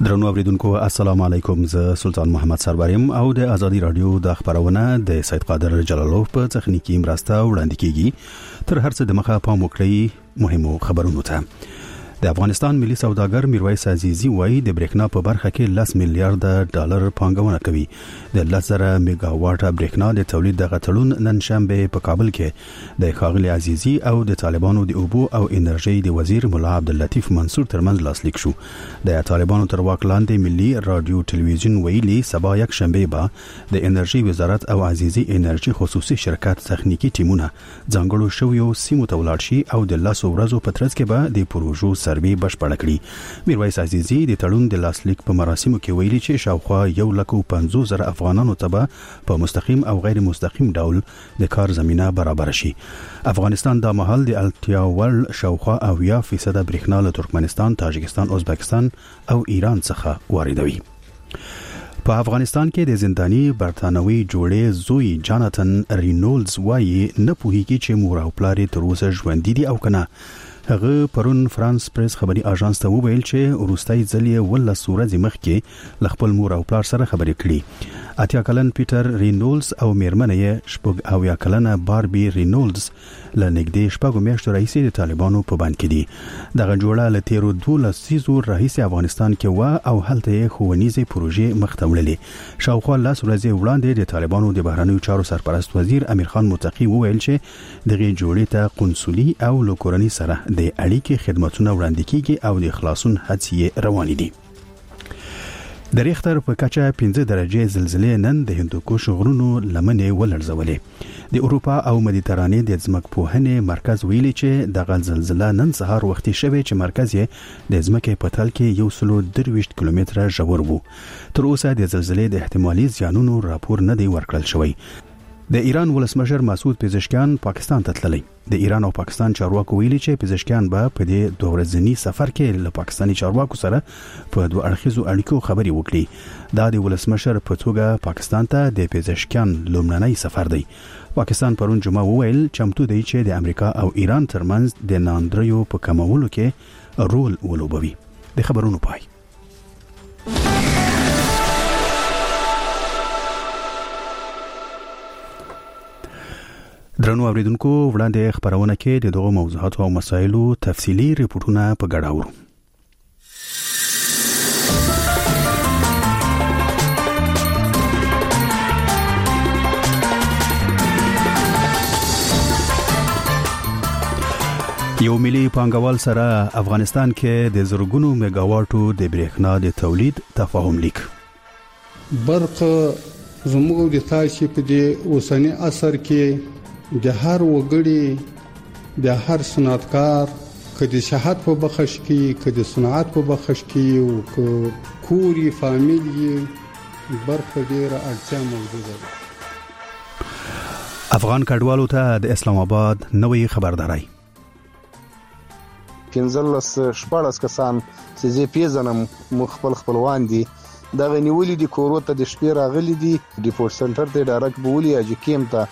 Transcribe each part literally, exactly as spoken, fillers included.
درنو اوریدونکو السلام علیکم، زه سلطان محمد سروریم او د ازادي رادیو د خبرونه د سید قادر جلالوف په تخنیکی مرسته وړاندې کیږي. تر هر څه د مخه پام وکړئ مهمو خبرونو ته. د افغانستان ملي سوداګر میرویس عزیزی وایي د برېښنا په برخه کې لس میلیارډ ډالر پانګونه کوي. د لس زره میگا واټ برېښنا د تولید د غټړون نن شنبه په کابل کې د ښاغلي عزیزی او د طالبانو د اوبو او انرژي د وزیر مولا عبداللطیف منصور ترمنځ لاسلیک شو. د طالبانو تر واک لاندې ملي رادیو ټلویزیون ویلي سبا یک شنبه به د انرژي وزارت او عزیزی انرژي خصوصي شرکت تخنیکی ټیمونه ځانګړو شویو سیمو ته ولاړ شي او د لاسو ورځو په ترڅ کې به د پروژو سروي بشپړ کړي. میرویس عزیزی د تړون د لاسلیک په مراسمو کې ویلي چې شاوخوا یو لک او پنځوس زره افغانانو ته په مستقیم او غیر مستقیم ډول د کار زمينه برابر شي. افغانستان د مهال د التیا ول شاوخوا او یا فیصد برېښنا له ترکمنستان، تاجکستان، ازبکستان او ایران څخه واردوي. په افغانستان کې د زندانی برتانوي جوړې زوی جاناتن رینولدز وایي نه پوهیږي چې مور او پلار تر اوسه ژوندي دي او کنه. هغه پرون فرانس پریس خبري اژانس ته وویل چې روسي ځلې ول سورځ مخکې ل خپل مور او پلار سره خبرې کړي. اتیا کلن پیټر رینولدز او میرمنه یې شپږ او یا کلنه باربي رینولدز له نږدې شپږ میاشتو راهیسې د طالبانو په بند کې دي. دغه جوړه له تیرو دولس سیزو راهیسې افغانستان کې و او هلته یې ښوونیزې پروژې مخ ته وړلې. شاوخوا لس ورځې وړاندې د طالبانو د بهرنیو چارو سرپرست وزیر امیر خان متقی وویل چې دغه جوړې ته قنصلي او لوکورني سره د اړیکې خدماتونه وړاندې کیږي او د خلاصون هڅې روانې دي. د ریختر په کچه پنځه درجه زلزلې نن د هندوکش غرونو لمنې ولړزولې. د اروپا او مدیترانې د ځمکپوهنې مرکز ویلي چې دغه زلزلہ نن سهار وختي شوه چې مرکز یې د ځمکې په تل کې یو سلو درویشت کیلومتره ژور وو. تر اوسه د زلزلې د احتمالي زیانونو راپور نه دی ورکړل شوی. د ایران ولسمشر مسعود پزشکیان پاکستان ته تللی. د ایران او پاکستان چارواکو ویلي چې پزشکیان به په دې دوه ورځنی سفر کې له پاکستاني چارواکو سره په دوه اړخیزو اړیکو خبري وکړي. دا د ولسمشر په توګه پاکستان ته د پزشکیان لومړنی سفر دی. پاکستان پرون جمعه وویل چمتو دی چې د امریکا او ایران ترمنځ د ناندریو په کمولو کې رول ولوبوي. د خبرونو پای. درنو اوریدونکو وړاندې خبرونه کې د دغه موضوعاتو او مسایلو تفصیلی ریپورتونه په ګډه اورو. یو ملي پانګوال سره افغانستان کې د زرګونو میگاواټو د برېښنا د تولید تفاهم لیک. برق زموږ د تاسو په دې اوسنی عصر کې د هر وګړي د هر صنعتکار کدي صحت په بخښ کې کدي صنعت په بخښ کې او کوري فامیلی برخه ډیره اړتیا موجوده ده. افغان کډوالو ته د اسلام آباد نوې خبرداري. پنځلس شپږ کسان چې زه پیژنم مخبل خپلوان دي دا غنیولې د کورو ته د شپې راغلي دي. ډیپورټ سنټر ته ډایرکټ بولی اجي کیم ته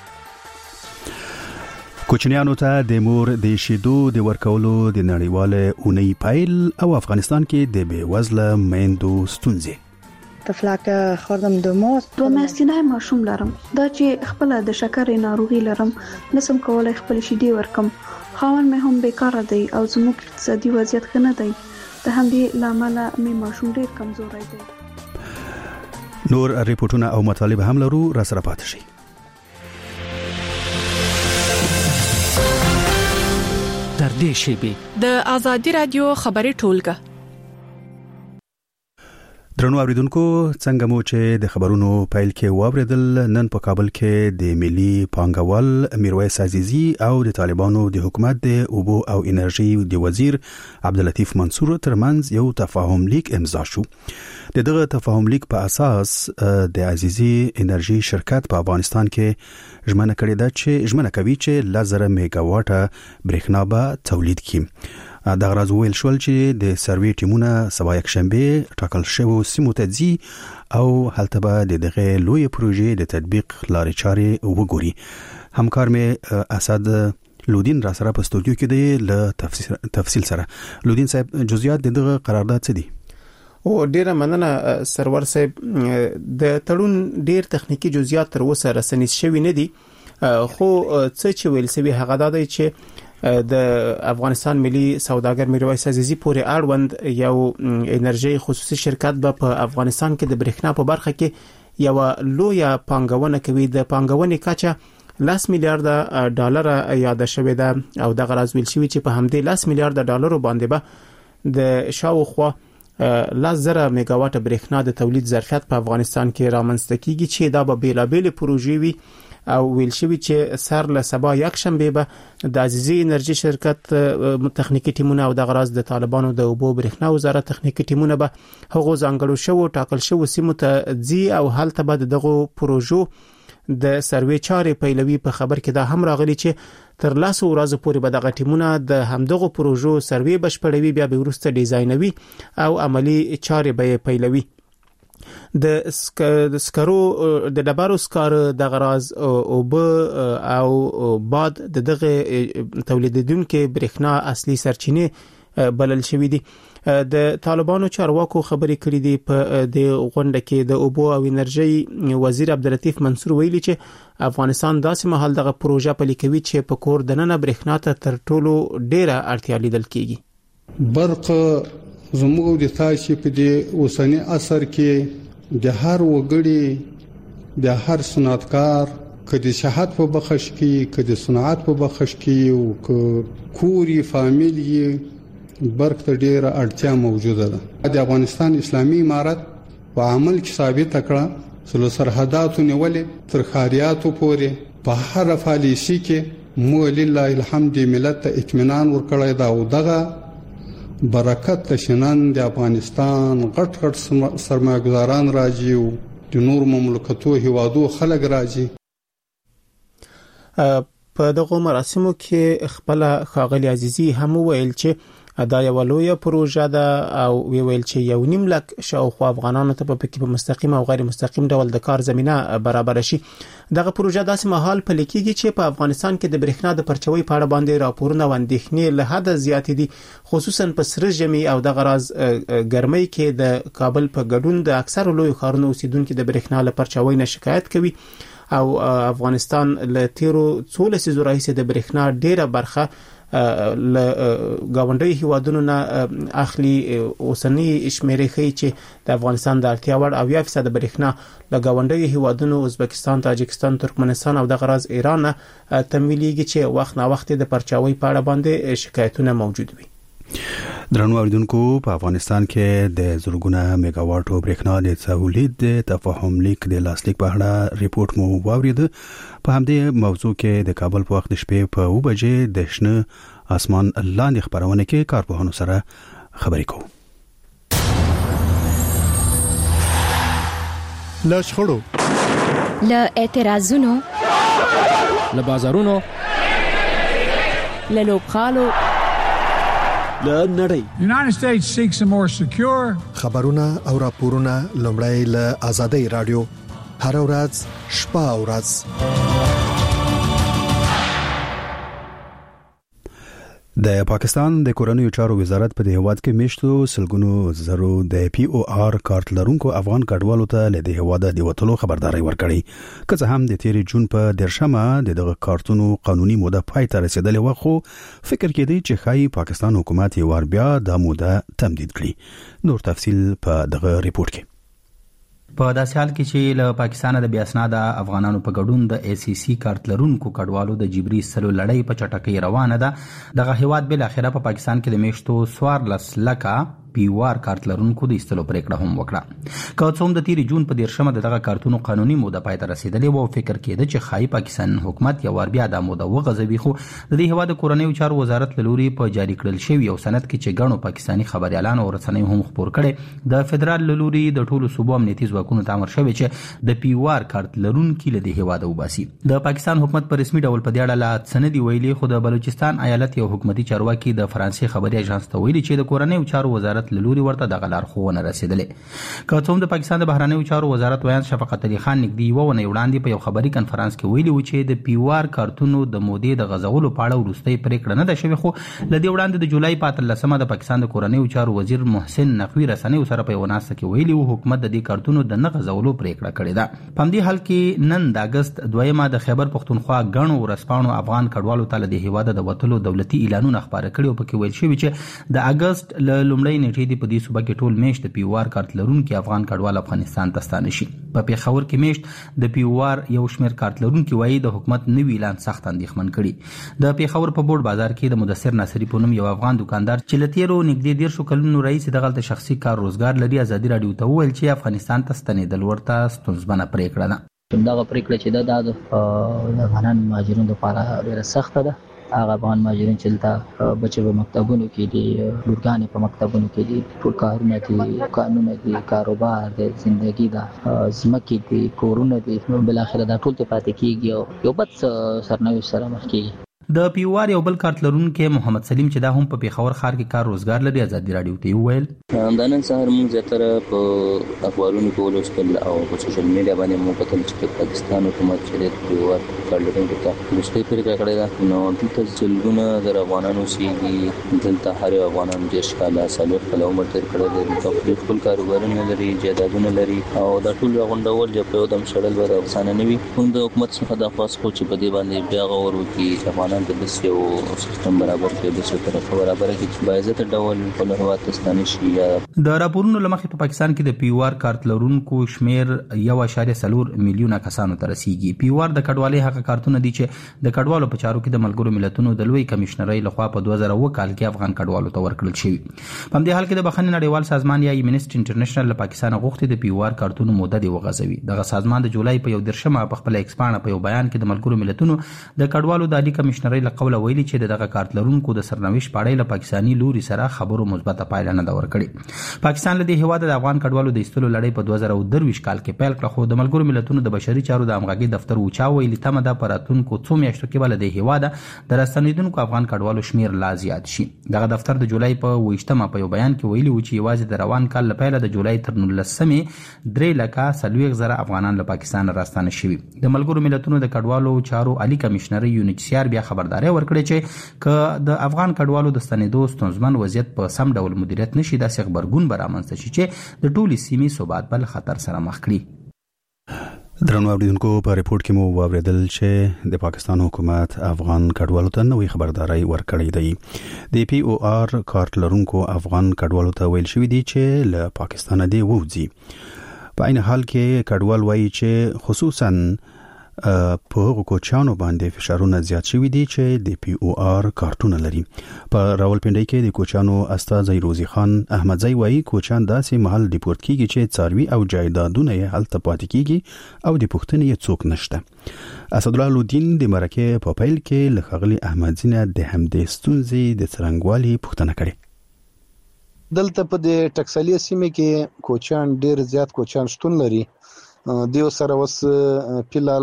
کوچنیانو ته د مور د شیدو د ورکولو د نړیواله اونۍ پایل او افغانستان کې د بې وزله میندو ستونزې. طفلکه خردم د مو دوه میاشتنی ماشوم لرم. دا چې خپل د شکرې ناروغي لرم نسم کولای خپل شیدې ورکم. خاون مې هم بیکاره دی او زموږ اقتصادي وضعیت ښه نه دی. د همدې لامل مې ماشوم ډیر کمزوري دی. نور ریپورتونه او مطالب هم لرو، را سره پاتې شئ. در دې شیبه د ازادي رادیو خبري ټولګه. درنو اوریدونکو څنګه مو چې د خبرونو پایل کې واوریدل، نن په کابل کې د ملي پانګوال میرویس عزیزی او د طالبانو د حکومت د اوبو او انرژي د وزیر عبداللطیف منصور ترمنځ یو تفاهم لیک امضا شو. د دغه تفاهم لیک په اساس د عزیزی انرژي شرکت په افغانستان کې ژمنه کړې ده چې ژمنه کوي چې لزر میگا واټه برېښنا به تولید کړي. دا غراز ویل شول چې د سروي ټیمونه سبا یک شنبه ټاکل شوی سیمو ته ځي او هلته به د دغه لوی پروژې د تطبیق لارې چارې وګوري. همکار مې اسد لودین را سره په استودیو کې دی له تفصیل سره. لودین صاحب، جزئیات دغه قرارداد څه دي؟ او ډیره مننه سرور صاحب. د تړون ډیر تخنیکی جزئیات تر اوسه رسنیز شوی نه دي، خو څه چې ویل سوي هغه دا دی چې د افغانستان ملي سوداګر میرویس عزیزی پورې اړوند یو انرژي خصوصي شرکت به په افغانستان کې د برېښنا په برخه کې یو لویه پانګونه کوي. د پانګونې کچه لاس میلیارډ ډالر یاد شوې ده او د غراز ویل شوی چې په همدې لاس میلیارډ ډالر باندې به د شاوخوا لاس زره میگاواټ برېښنا د تولید ظرفیت په افغانستان کې رامنځته کیږي چې دا به بیلابېل پروژې وي او ویل شوی چې سر له سبا یک شنبه به د عزیزی انرژي شرکت تخنیکی ټیمونه او د غراز د طالبانو د اوبو برېښنا وزارت تخنیکی ټیمونه به هغه ځانګړو شو ټاکل شو سیمو ته ځي او هلته به دغه پروژو د سروې چارې پیلوي. په خبر کې دا هم راغلی چې تر لاسو ورځې پورې به دغه ټیمونه د همدغه پروژو سروې بشپړوي، بیا به وروسته ډیزاینوي او عملی چارې به پیلوي. د سکرو د ډبرو سکار د غراز او ب او باد د دغه تولیدونکو برېښنا اصلي سرچینه بلل شوې دي. د طالبانو چارواکو خبرې کړې دي په د غونډه کې د اوبو او انرژي وزیر عبداللطیف منصور ویلي چې افغانستان داسې مهال دغه پروژه پلي کوي چې په کور دننه برېښنا ته تر ټولو ډیره اړتیا لیدل کیږي. برق زموږ د تاسو په دې اوسنی عصر کې د هر وګړي د هر صنعتکار کدي شهادت په بخښ کې کدي صنعت په بخښ کې او کوري فامیلی برق ته ډیره اړتیا موجوده ده. د افغانستان اسلامي امارت په عمل کې ثابت کړه چې سرحداتو نیولې تر خاریاتو پورې په هر پالیسي کې مو لله الحمد ملت ته اطمینان ورکړی دا او دغه برکت تشنن د افغانستان غټ غټ سرمایه‌ګزاران راځي او د نور مملکتو هیوادو خلک راځي. په دغه مراسمو کې خپل ښاغلي عزیزی هم ویل چې دا یو لویه پروژه ده او ویل چې یو نیم لک شاوخوا افغانانو ته په کې په مستقیم او غیر مستقیم ډول د کار زمينه برابر شي. دغه پروژه داسې مهال پلي کیږي چې په افغانستان کې د برېښنا د پرچوي په اړه باندې راپورونه و اندېښنې له حد زیات دي، خصوصا په سره ژمي او د غراز ګرمۍ کې د کابل په ګډون د اکثر لوی ښارونو اوسیدونکو د برېښنا له پرچوي نه شکایت کوي او افغانستان له تیرو څو لسیزو راهیسې د برېښنا ډیره برخه ل گاونډي هیوادونو نه اخلي. اوسنی شمیرې ښیي چې د افغانستان د اړتیا وړ اویا فیصد برېښنا له گاونډي هیوادونو ازبکستان، تاجکستان، ترکمنستان او د غراز ایران تمویلېږي چې وخت نه وخت د پرچاوي په اړه باندې شکایتونه موجود وي. درنو اوریدونکو، په افغانستان کې د زرګونه میگاواټو برېښنا د تولید د تفاهم لیک د لاسلیک په اړه ریپورت مو واورید. په همدې موضوع کې د کابل په وخت شپې په او بجې د شنه اسمان لاندې خبرونه کې کارپوهانو سره خبرې کوو. له شخړو، له اعتراضونو، له بازارونو، له لوبخالو، له نړۍ. United States seeks a more secure خبرونه او راپورونه لومړی له آزادۍ رادیو هر ورځ شپه او ورځ. د پاکستان د کورنیو چارو وزارت په هیواد کې میشتو سلګونو زرو د پی او آر کارت لرونکو افغان کډوالو ته له هیواده د وټلو خبرداري ورکړي. که څه هم د تیر جون په درشمه دغه کارتونو قانوني موده پای ته رسیدلې و، خو فکر کېدی چې خای پاکستان حکومت یې ور بیا د موده تمدید کړي. نور تفصیل په دغه ریپورت کې. په داسې حال کې چې له پاکستان د بیا اسناد افغانانو په ګډون د ای سی سی کارت لرونکو کډوالو د جبري سلو لړۍ په چټکۍ روانه ده، دغه هیواد بل اخره په پاکستان کې د میشتو سوارلس لکه پیوار کارت لرونکو د استلو پریکړه هم وکړه. که څوم د تیر جون په دیرشمه دغه کارتونو قانوني موده پای ته رسیدلې و، فکر کېده چې خای پاکستان حکومت یو ور بیا د موده وغځوي، خو د دې هیواد کورنیو چارو وزارت لوري په جاری کړل شوی یو سند کې چې ګڼو پاکستانی خبريالان او رسنیو هم خبر کړي د فدرال لوري د ټولو صوبو امنیتي ځواکونو ته امر شوی چې د پیوار کارت لرونکو له دې هیواد وباسي. د پاکستان حکومت په رسمي ډول په دې اړه لا سندي ویلي، خو د بلوچستان ایالت یو حکومتي چارواکي د فرانسې خبري اژانس ته ویلي چې د کورنیو چارو وزارت دولت له لوري ورته د لارښوونه رسیدلې. که څه هم د پاکستان د بهرنیو چارو وزارت ویان شفقت علي خان نږدې یوه ونې وړاندې په یو خبري کنفرانس کې ویلي و چې د پی او آر کارتونو د مودې د غځولو په اړه وروستۍ پریکړه نه ده شوې، خو له دې وړاندې د جولای په اتلسمه د پاکستان د کورنیو چارو وزیر محسن نقوي رسنیو سره په یوه ناسته کې ویلي و حکومت د دې کارتونو د نه غځولو پریکړه کړې ده. په همدې حال کې نن د اګست دویمه د خیبر پښتونخوا ګڼو ورځپاڼو افغان کډوالو ته له دې هیواده د وتلو دولتي اعلانونه خپاره کړي او پکې ویل شوي چې د اګست له لومړۍ نیټې دې په دې صوبه کې ټول میاشت د پی او آر کارت لرونکي افغان کډوال افغانستان ته ستانه شي. په پېښور کې میاشت د پی او آر یو شمېر کارت لرونکي وایي د حکومت نوي اعلان سخت اندېښمن کړي. د پېښور په بورډ بازار کې د مدثر ناصري په نوم یو افغان دکاندار چې له تېرو نږدې دېرشو کلونو راهیسې دغلته شخصي کار روزګار لري ازادي راډیو ته وویل چې افغانستان ته ستنېدل ورته ستونزمنه پرېکړه ده. دغه پرېکړه چې ده دا د افغان مهاجرینو لپاره ډېره سخته ده. هغه افغان مهاجرین چې دلته بچي په مکتبونو کې دي، لورګانې په مکتبونو کې دي، ټول کارونه دي، قانون دي، کاروبار دی، زندگی ده، ځمکې دي، کورونه دي، بلاخره دا ټول ته پاتې کېږي او یو بد سرنوشت سره مخ کېږي. د پی او آر یو بل کارت لرونکي محمد سلیم چې دا هم په پېښور ښار کې کار روزګار لري ازادي راډیو ته وویل دا نن سهار موږ زیاتره په اخبارونو کې ولوستل او په سوشل میډیا باندې موږ کتل چې پاکستان حکومت چې د پی او آر کارت لرونکو ته مستقیم پرېکړه کړې ده. نو دلته ځلګونه د افغانانو اوسېږي، دلته هر یو افغانان دېرش کاله څلوېښت کاله عمر تېر کړی دی، خپل خپل کاروبارونه لري، جایدادونه لري او دا ټول راغونډول چې په یو دم شړل به اسانه نه وي. موږ د حکومت څخه دا خواست کوو چې په دې باندې بیا غور وکړي چې افغانان د داسې یو سیستم برابر کړي، داسې طرفه برابر کړي چې باعزته ډول خپل هېواد ته ستانه شي. د راپورونو له مخې په پاکستان کې د پی او آر کارت لرونکو شمېر یو اعشاریه څلور میلیونه کسانو ته رسیږي. پی او آر د کډوالۍ هغه کارتونه دي چې د کډوالو په چارو کې د ملګرو ملتونو د لوی کمشنرۍ لخوا په دوه زره اووه کال کې افغان کډوالو ته ورکړل شوي. په همدې حال کې د بخښنې نړیوال سازمان یا امنسټي انټرنیشنل له پاکستان غوښتي د پی او آر کارتونو موده دې وغځوي. دغه سازمان د جولای په یو دېرشمه په خپله ایکس پاڼه په یو بیان کې د ملګرو ملتونو د کډوالو د عالي کمشنرۍ له قوله ویلي چې دغه کارت لرونکو د سرنوشت په اړه له پاکستاني لوري سره خبرو مثبته پایله نه ده ورکړې. پاکستان له دې هېواده د افغان کډوالو د ایستلو لړۍ په دوه زره اووه دېرش کال کې پیل کړه، خو د ملګرو ملتونو د بشري چارو د همغږۍ دفتر اوچا ویلي تمه ده په راتلونکو څو میاشتو کې به له دې هېواده د راستنېدونکو افغان کډوالو شمېر لا زیات شي. دغه دفتر د جولای په اوویشتمه په یو بیان کې ویلي و چې یوازې د روان کال له پیله د جولای تر نولسمې درې لکه څلوېښت زره افغانان له پاکستان راستانه شوي. د ملګرو ملتونو د کډوالو چارو عالي کمشنرۍ یو ان ایچ سی آر بیا خبرداری ورکړې چې که د افغان کډوالو د ستنېدو ستونزمن وضعیت په سم ډول مدیریت نشي داسې غبرګون به رامنځته شي چې د ټولې سیمې ثبات بل خطر سره مخ کړي. درنو اوریدونکو په ریپورت کې مو واوریدل چې د پاکستان حکومت افغان کډوالو ته نوې خبرداري ورکړې ده. د پی او آر کارت لرونکو افغان کډوالو ته ویل شوی دی چې له پاکستان دی ووځي. په عین حال کې کډوال وایي چې خصوصا په هغو کوچانو باندې فشارونه زیات شوي دي چې د پی او آر کارتونه لري. په راولپنډۍ کې د کوچانو استازی روزي خان احمدزی وایي کوچان داسې محل ډیپورت کیږي چې څاروي او جایدادونه یې هلته پاتې کیږي او د پوښتنې یې څوک نشته. اسدالله لودین د مرکه په پیل کې له ښاغلي احمدزي نه د همدې ستونزې د څرنګوالي پوښتنه کړې. دلته په د ټکسالي سیمه کې کوچان ډیر زیات کوچان شتون لري. دیو سره وس پیلال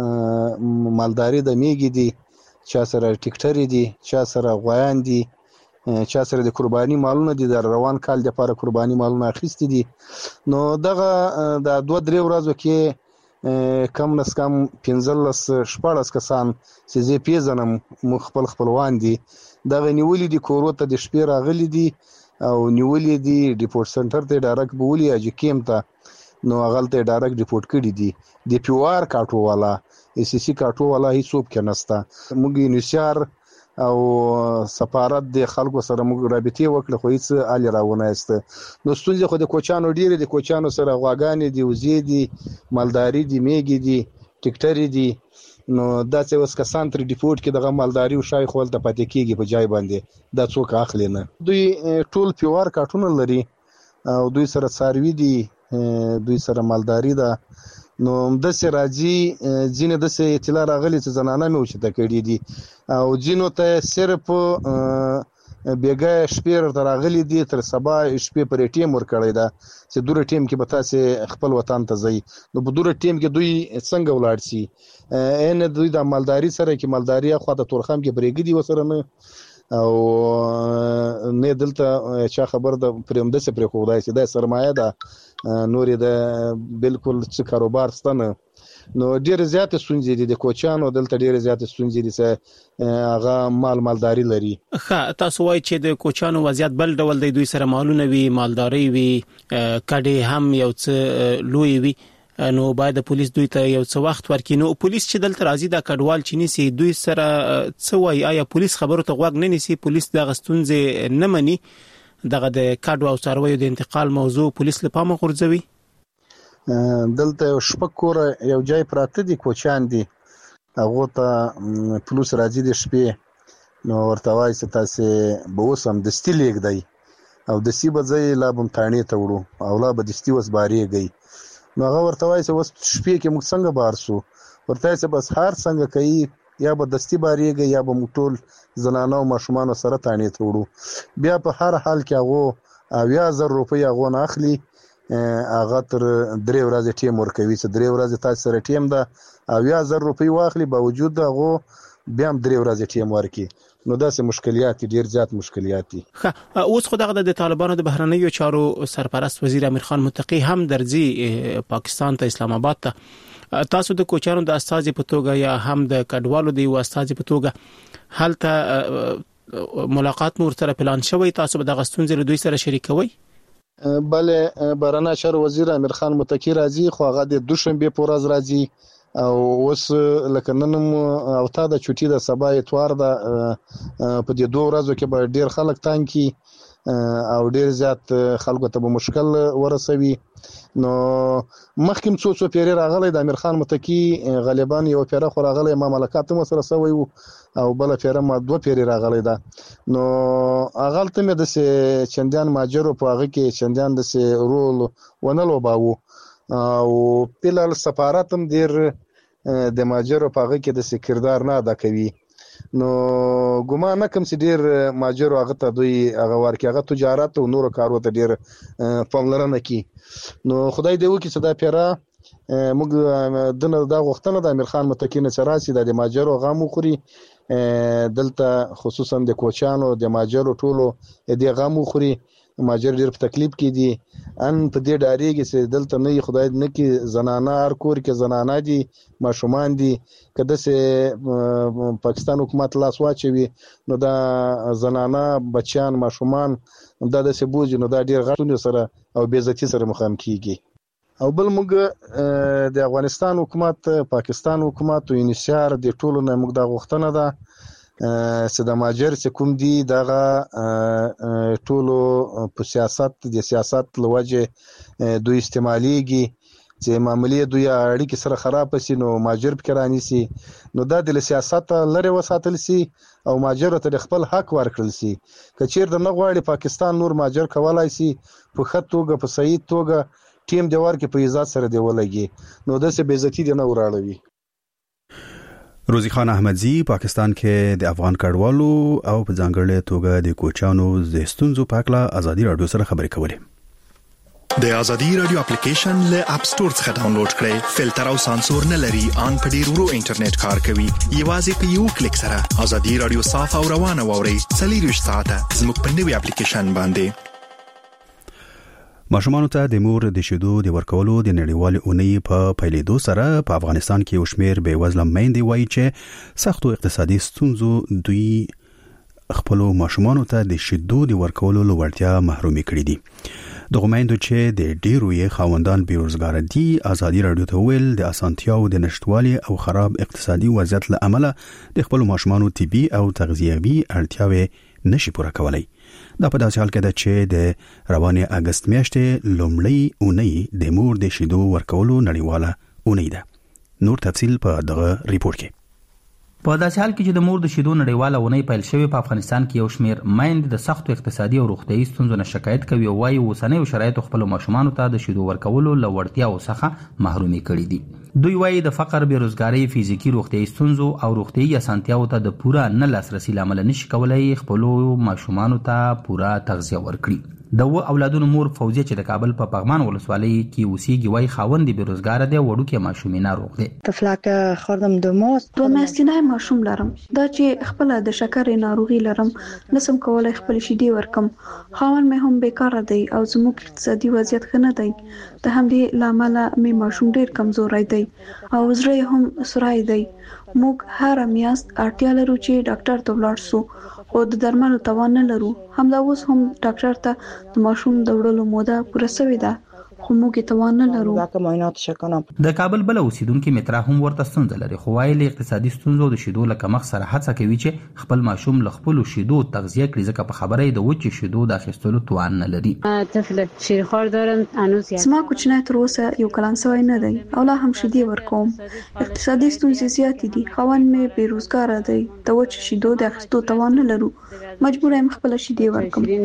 مالداري د میګي دي، چا سره ټیکټری دي، چا سره غویان دي، چا سره د قرباني مالونه دي، د روان کال لپاره قرباني مالونه اخیستي دي. نو دغه د دوه درې ورځو کې کم نس کم پنځلس شپاړس کسان چې زه پیژنم خپل خپلوان دي دغه نیولې دي، کورو ته د شپې راغلي دي او نیولې دي ډیپورت سنټر ته ډایرکټ بوولي اجي کیم ته. نو هغه ته ډایرکټ ریپورت کړی دي. د پی او آر کارتو والا اس سی کارتو والا هیڅوک کې نسته. موږ انشار او سفارت د خلکو سره موږ رابطې وکړه خو هیڅ آل راونه است. نو ستونزه خو د کوچانو ډیره د کوچانو سره غواګانې دی، وزې دي، مالداري دي، میګي دي، ټیکټری دي. نو دا څه وس کسان تر ډیپورت کې دغه مالداري او شای خپل ته پاتې کیږي په ځای باندې دا څوک اخلي نه. دوی ټول پی او آر کارتونه لري او دوی سره څاروي دي، دوی سره مالداري ده. نو د سه راځي ځینې د سه اطلاع راغلي چې زنانه مې وشته کړي دي او ځینو ته صرف بیګه شپې تر راغلي دي، تر سبا شپې پر ټیم ور کړی ده چې دوره ټیم کې به تاسو خپل وطن ته ځي. نو په دوره ټیم کې دوی څنګه ولاړ شي؟ ان دوی د مالداري سره کې مالداري خو د تورخم کې بریګ دي وسره نه او نه دلته چا خبر د پرېمده سي پرې خو دای سي د سرمایه ده نورې د بالکل څه کاروبار ستنه نو ډېر زیات ستونزې دي د کوچانو دلته ډېر زیات ستونزې دي چې هغه مال مالداري لري. ښه تاسو وایي چې د کوچانو وضعیت بل ډول دی دوی سره مالونه وي مالداري وي کډې هم یو څه لوی وي نو باید پولیس دوی ته یو څه وخت ورکړي. نو پولیس چې دلته راځي د کډوال چینی سي دوی سره څه وایي آیا پولیس خبرو ته غوږ نه نیسي پولیس د غستونځ نه مني دغه د کډو او څارویو د انتقال موضوع پولیس له پامه غورځوي؟ دلته یو شپږ کوره یو ځای پراته دي کوچان دي هغه ته پولیس راځي د شپې نو ورته وایي چې تاسو به اوس هم دستي لېږدئ او دستي به ځای لا به تاڼې ته وړو او لا به دستي اوس بارېږئ نو هغه ورته وایي چې اوس شپې کې موږ څنګه بار سو ورته وایي چې بس هر څنګه کوي یا به دستي بارېږئ یا به موږ ټول زنانه او ماشومانو سره تاڼې ته وړو بیا په هر حال کې هغه اویا زر روپۍ هغه نه اخلي هغه تر درې ورځې ټیم ورکوي چې درې ورځې تاسو سره ټیم ده اویا زر روپۍ واخلي باوجود هغه بیا هم درې ورځې ټیم ورکي نو داسې مشکلات ډیر زیات مشکلات دي. ښه اوس خو دغه د طالبانو د بهرنیو چارو سرپرست وزیر امیر خان متقی هم درځي پاکستان ته اسلام آباد ته تاسو د کوچانو د استازي په توګه یا هم د کډوالو د استازي په توګه هلته ملاقات مو سره پلان شوی تاسو به د غستون زره دوی سره شریکوي؟ بله بهرنی چارو وزیر امیر خان متقی راځي خو هغه د دوشنبه په ورځ راځي او اوس لکه نن او تا د چوټي د سبا اتوار د په دې دوه ورځو کې به ډیر خلک تانګ کی او ډیر زیات خلکو ته مشکل ورسوي نو مخکیم څو څو پیری راغلی د امیر خان متقی غالبا یو پیره خو راغلی ما ملکات مو سره سوی او بل پیره ما دوه پیری راغلی دا نو اغل ته مې د چندان ماجرو په هغه کې چندان د رول ونلو باو او پلال سفارت هم ډیر د ماجرو په هغه کې د سکردار نه ادا کوي نو ګومان کوم چې ډیر ماجرو هغه ته دوی هغه ورکه هغه تجارت او نور کارو ته ډیر پاملرنه کوي نو خدای دې وکړي چې دا پیرا موږ دنه دا غوښتنه د امیر خان متقی نه چراسي د ماجرو غامو خوري دلته خصوصا د کوچانو د ماجرو ټولو د غامو خوري ماجر ډیر په تکلیف کې دي ان په دې ډاریږي چې دلته نه خدای نه کې زنانه هر کور کې زنانه دي ماشومان دي کده چې پاکستان حکومت لاس واچوي نو دا زنانه بچیان ماشومان دا د سبوج نو دا ډیر غټونه سره او بے عزتی سره مخام کیږي او بل موږ د افغانستان حکومت پاکستان حکومت او انشار د ټولو نه موږ د غوښتنه ده چې د ماجر چې کوم دي دغه ټولو په سیاست د سیاست لوجه دوی استعماليږي چې معاملې دوی اړیکې سره خراب شي نو ماجر فکرانی سي نو دا د سیاست لره وساتل سي او ماجر ته خپل حق ورکړل سي کچیر د نغواړي پاکستان نور ماجر کولای سي په خطوګه په صحیح توګه ټیم دی ورکه په عزت سره دی ولګي نو د څه بے عزتی دی نه وراړوي. روزی خان احمدزی پاکستان کې د افغان کډوالو او په ځانګړې توګه د کوچانو د ستونزو په اړه ازادي رادیو سره خبرې کولې. د ازادي رادیو اپلیکیشن له اپ سٹور څخه ډاونلوډ کړئ فلټر او سانسور نه لري ان په ډیر ورو انټرنیټ کار کوي یوازې په یو کلیک سره ازادي رادیو صاف او روانه ووري څلور ساعته زموږ په نوي اپلیکیشن باندې. ماشومان ته د مور د شیدو د ورکولو د نړیوال اونۍ په پیلېدو سره په افغانستان کې یو شمېر بې وزله میندې وایي چې سختو اقتصادي ستونزو دوی خپل ماشومان ته د شیدو د ورکولو له وړتیا محرومې کړې دي. دغه میندو چې د ډیرو یې خاوندان بیروزګار دي ازادي رادیو ته ویل د اسانتیاو د نشټوالي او خراب اقتصادي وضعیت له امله د خپل ماشومان طبي او تغذیوي اړتیاوې نشي پوره کولای. دا په داسې حال کې ده چې د روانې اگست میاشتې لومړۍ اونۍ د مور د شیدو ورکولو نړیواله اونۍ ده. نور تفصیل په دغه ریپورت کې. په داسې حال کې چې د مور د شیدو نړیواله اونۍ پیل شوې په افغانستان کې یو شمېر میندې د سختو اقتصادي او روغتیايي ستونزو نه شکایت کوي او وايي اوسنیو شرایطو خپلو ماشومانو ته د شیدو ورکولو له وړتیاو څخه محرومې کړي دي. دوی وايي د فقر، بیروزګارۍ، فزیکي روغتیايي ستونزو او روغتیايي اسانتیاو ته د پوره نه لاسرسي لامل نشي کولای خپلو ماشومانو ته پوره تغذیه ورکړي. د و اولادونو مور فوزیه چې د کابل په پغمان ولسوالۍ کې اوسېږي وای خاوند دی بیروزګار دی وړوکی ماشومې ناروغ دی. طفلک خوردم د ماست دوه میاشتنی ماشوم لرم. دا چې خپل د شکرې ناروغي لرم نسم کولای خپل شیدې ورکم. خاوند مې هم بیکاره دی او زموږ اقتصادي وضعیت ښه نه دی. د همدې لامل مې ماشوم ډیر کمزوري دی او زړه هم سورای دی. موږ هر میاشت اړتیا لرو چې ډاکټر ته ولاړ شو او د درملو توان نه لرو. همدا اوس هم ډاکټر ته د ماشوم د وړلو موده پوره شوې ده خو موږ توان نه لرو. د کابل بل اوسیدونکو مترا هم ورته ستونزه لري خو وايي له اقتصادي ستونزو د شیدو له کمښت سره هڅه کوي چې خپل ماشوم له خپل شیدو تغذیه کړي ځکه په خبره د وچې شیدو د اخیستلو توان نه لري. طفل شیرخوار دارم هنوز زما کوچنی تر اوسه یو کلن سوی نه دی او لا هم شیدې ورکوم. اقتصادي ستونزې زیاتې دي. خاوند مې بیروزګار دی. د وچې شیدو د اخیستلو توان نه لرو. مجبور یم خپل شیدې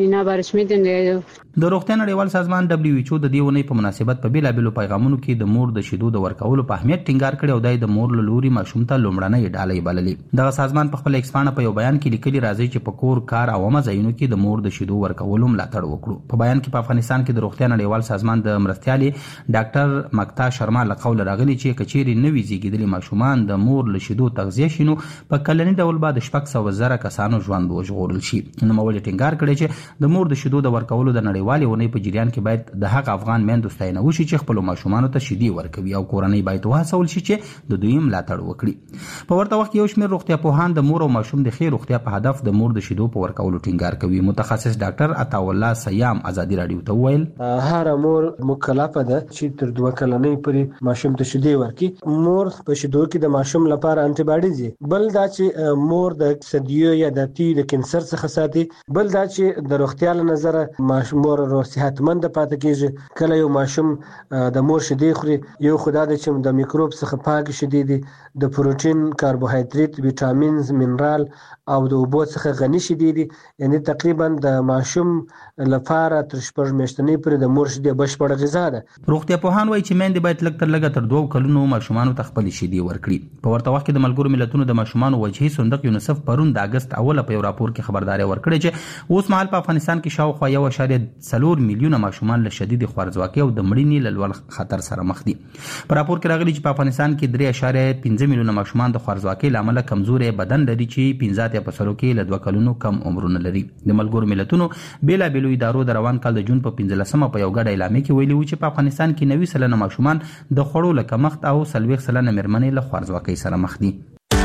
ورکم. د روغتیا نړیوال سازمان دبليو ایچ او د دې ونې په مناسبت په بیلابېلو پیغامونو کې د مور د شیدو د ورکولو په اهمیت ټینګار کړی او دای د مور له لوري ماشوم ته لومړنۍ ډالۍ بللې. دغه سازمان په خپل ایکسپانه په یو بیان کې لیکلي راځي چې په کور کار او عامه ځایونو کې د مور د شیدو ورکولو ملاتړ وکړو. په بیان کې په افغانستان کې د روغتیا نړیوال سازمان د مرستیالي ډاکټر مکتا شرما له قول راغلي چې کچېری نوي زیږیدلي ماشومان د مور له شیدو تغذیه شینو په کلنی ډول بعد شپږ سوه زره کسانو ژوند وژغورل شي. نو مولې ټینګار کړی چې د مور د شیدو د ورکولو د نړیوالې ونې په جریان کې باید د هغه افغان میندو ستاینه وشي چې خپل ماشومانو ته شیدې ورکوي او کورنۍ باید وهڅول شي چې د دوی ملاتړ وکړي. په ورته وخت کې یو شمېر روغتیا پوهان د مور او ماشوم د ښې روغتیا په هدف د مور د شیدو په ورکولو ټینګار کوي. متخصص ډاکټر عطاالله سیام ازادي رادیو ته وویل هر مور مکلفه ده چې تر دوه کلنۍ پورې ماشوم ته شیدې ورکړي. مور په شیدو کې د ماشوم لپاره انټي باډیز دي. بل دا چې مور د اکسیدیو یا د تی د کینسر څخه ساتي. بل دا چې د روغتیا له نظره ماشوم مور صحتمند پاتې کیږي. کله یو ماشوم د مور شیدې خوري یو خدای د چې د میکروب څخه پاک شیدې دي د پروتین کاربوهایډریټ ویټامینز منرال او د اوبو څخه غني شیدې دي. یعنی تقریبا د ماشوم لپاره تر شپږ میاشتنۍ پورې د مور شیدې بشپړه غذا ده. روغتیا پوهان وایي چې میندې باید لږ تر لږه تر دوه کلونو ماشومانو ته خپل شیدې ورکړي. په ورته وخت کې د ملګرو ملتونو د ماشومانو وجهي صندوق یونیسف پرون د اگست اوله په یو راپور کې خبرداري ورکړې چې اوس مهال په افغانستان کې شاوخوا یو اعشاریه څلور میلیونه ماشومان له شدید خوارځواکۍ او د مړینې له لوړ خطر سره مخ دي. په راپور کې راغلي چې په افغانستان کې درې اعشاریه پنځه میلیونه ماشومان د خوارځواکۍ له امله کمزوري بدن لري چې پنځه اتیا په سلو کې له دوه کلونو کم عمرونه لري. د ملګرو ملتونو بیلابېلو ادارو د روان کال د جون په پنځلسمه په یو ګډه اعلامیه کې ویلي و چې په افغانستان کې نوي سلنه ماشومان د خوړو له کمښت او څلوېښت سلنه مېرمنې له خوارځواکۍ سره مخ دي.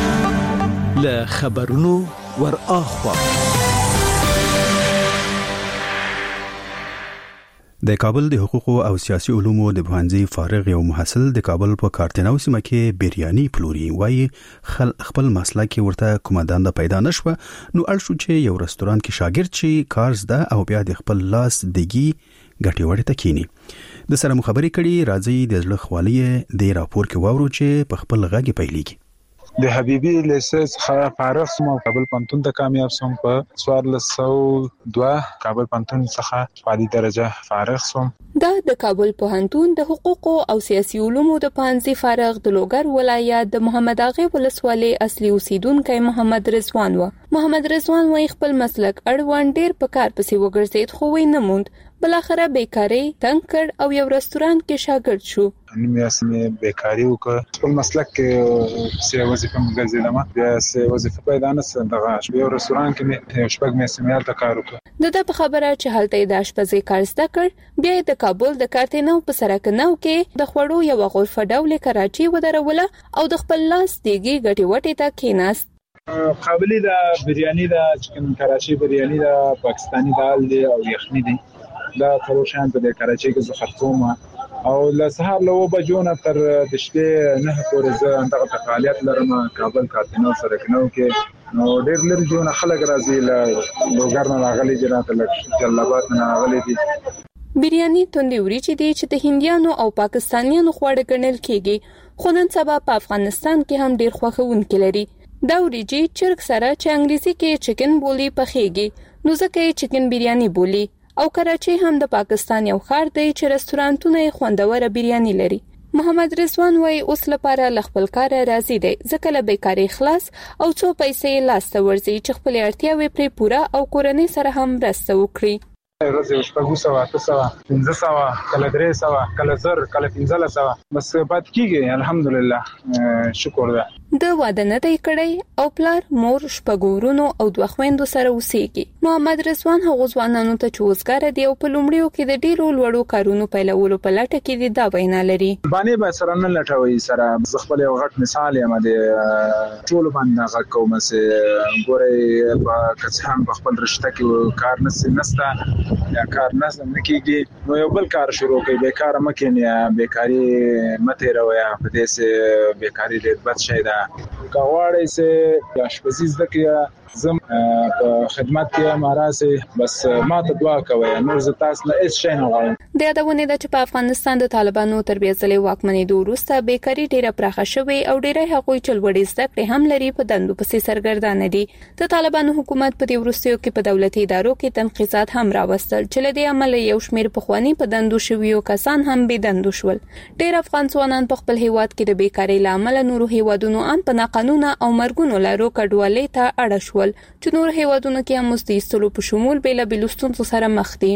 له خبرونو ور اخوا د کابل د حقوقو او سیاسي علومو د پوهنځي فارغ یو محصل د کابل په کارتناو سیمه کې بیریاني پلوري وایي خپل مسلک ورته کومه دنده پیدا نشوه نو اړ شو چې یو رستوران کې شاګرد شي کار زده او بیا د خپل لاس دګي ګټي وړي تکینی. د سره مخابري کړي راځي د زړه خوالیه د راپور کې واورو چې په خپل غږی پیلېږي. د حبيبي لیسنس څخه فارغ شوم او کابل پنتون ته کامیاب شوم. په څوارلس سوه دوه کابل پنتون څخه په عالی درجه فارغ شوم. دا د کابل پوهنتون د حقوقو او سیاسي علومو د پوهنځي فارغ د لوګر ولایت د محمد اغه ولسوالۍ اصلي اوسیدونکو محمد رضوان و. محمد رضوان وايي خپل مسلک اړوند ډیر په کار پسې وګرځید خو وای نه موند. بلاخره بیکاری تنگ کړ او یو رستوران کې شاګرد شو. ان مې اسمه بیکاری وکړ. خپل مسلک کې سیاسي وظیفه مګرځیدم. بیا سیاسي وظیفه پیدا نه سم دغه یو رستوران کې مې شپږ میاشتې ته کار وکړ. د په خبره چې هلته د آشپزۍ کار زده کړ بیا د کابل د کارتناو په سرک نو کې د خوړو یو غرفه ډول کراچي ودروله او د خپل لاس دیګي ګټي وټي ته کېناست. قابلی د بریانی د چکن کراچي بریانی د پاکستانی دال دی او یخنی دی. دا ټول شان په کراچي کې زه خرڅوم او له سهار له وبجو نه تر د شپې نه پورې زه دغه فعالیت لرم. کابل کارتناو سره کنو کې نو ډېر لري جو نه خلک راځي له لوګر نه راغلي جنات له جلابات نه راغلي دي. بریانی توندې وریجې دي چې د هندیانو او پاکستانیانو خواړه ګڼل کېږي خو نن سبا په افغانستان کې هم ډېر خوښونکي لري. دا وریجې چرګ سره چې انګلیسي کې چکن بولی پخېږي نو ځکه یې چکن بریانی بولی. او کراچي هم د پاکستان یو ښار دی چې رستورانتونه یې خوندوره بریانی لري. محمد رضوان وايي اوس لپاره ل خپل کار راضي دی ځکه له بیکاری خلاص او څو پیسې لاس ته ورځي چې خپل اړتیاوې پرې پوره او کورنۍ سره هم مرسته وکړي. ورځې شپږ سوه اته سوه پنځه سوه کله درې سوه کله زر کله پنځلس سوه بس پات کیږي الحمدلله شکر ده. د واده نه دی کړی او پلار مور شپږورونو او دوه خويندو سره اوسېږي. محمد رضوان هغه ځوانانو ته چې وزګار دي او په لومړیو کې د ډیرو لوړو کارونو پیلولو په لټه کې دي دا وینا لري. باندې به سره نه لټوي سره ز خپل یو غټ مثال یم د ټول باندې غږ کوم چې ګوري په کڅهم په خپل رشتہ کې کار نس نستا یا کار نس نه کیږي نو یو بل کار شروع کوي بیکار مکه بیکاری مته راویا په دې سه بیکاری دې بد شي دا کاوړې سه اشپزي زکه زم په خدمت کې ماراسه بس ما ته دعا کوي نور ز تاسو نه هیڅ شي نه غواړم. د یادونه ده چې په افغانستان د طالبانو تربیه ځلې واکمنۍ وروسته بیکاری ډیره پراخه شوې او ډیره هغوی چلوړې زده کړې هم لري په دندو پسې سرګردان دي. د طالبانو حکومت په دې وروستیو کې په دولتي ادارو کې تنقیزات هم راوستل چې له دې عمل یو شمېر پخوانی په دندو شویو کسان هم به دندو شول. ډیر افغان ځوانان په خپل هیواد کې د بیکاری لامل نورو هیوادونو ان په ناقانونه او مرګونو لارو کډوالۍ ته اړه شول چې نور هیوادونو کې هم مستیستلو په شمول بیل بیلستون سره مخ دي.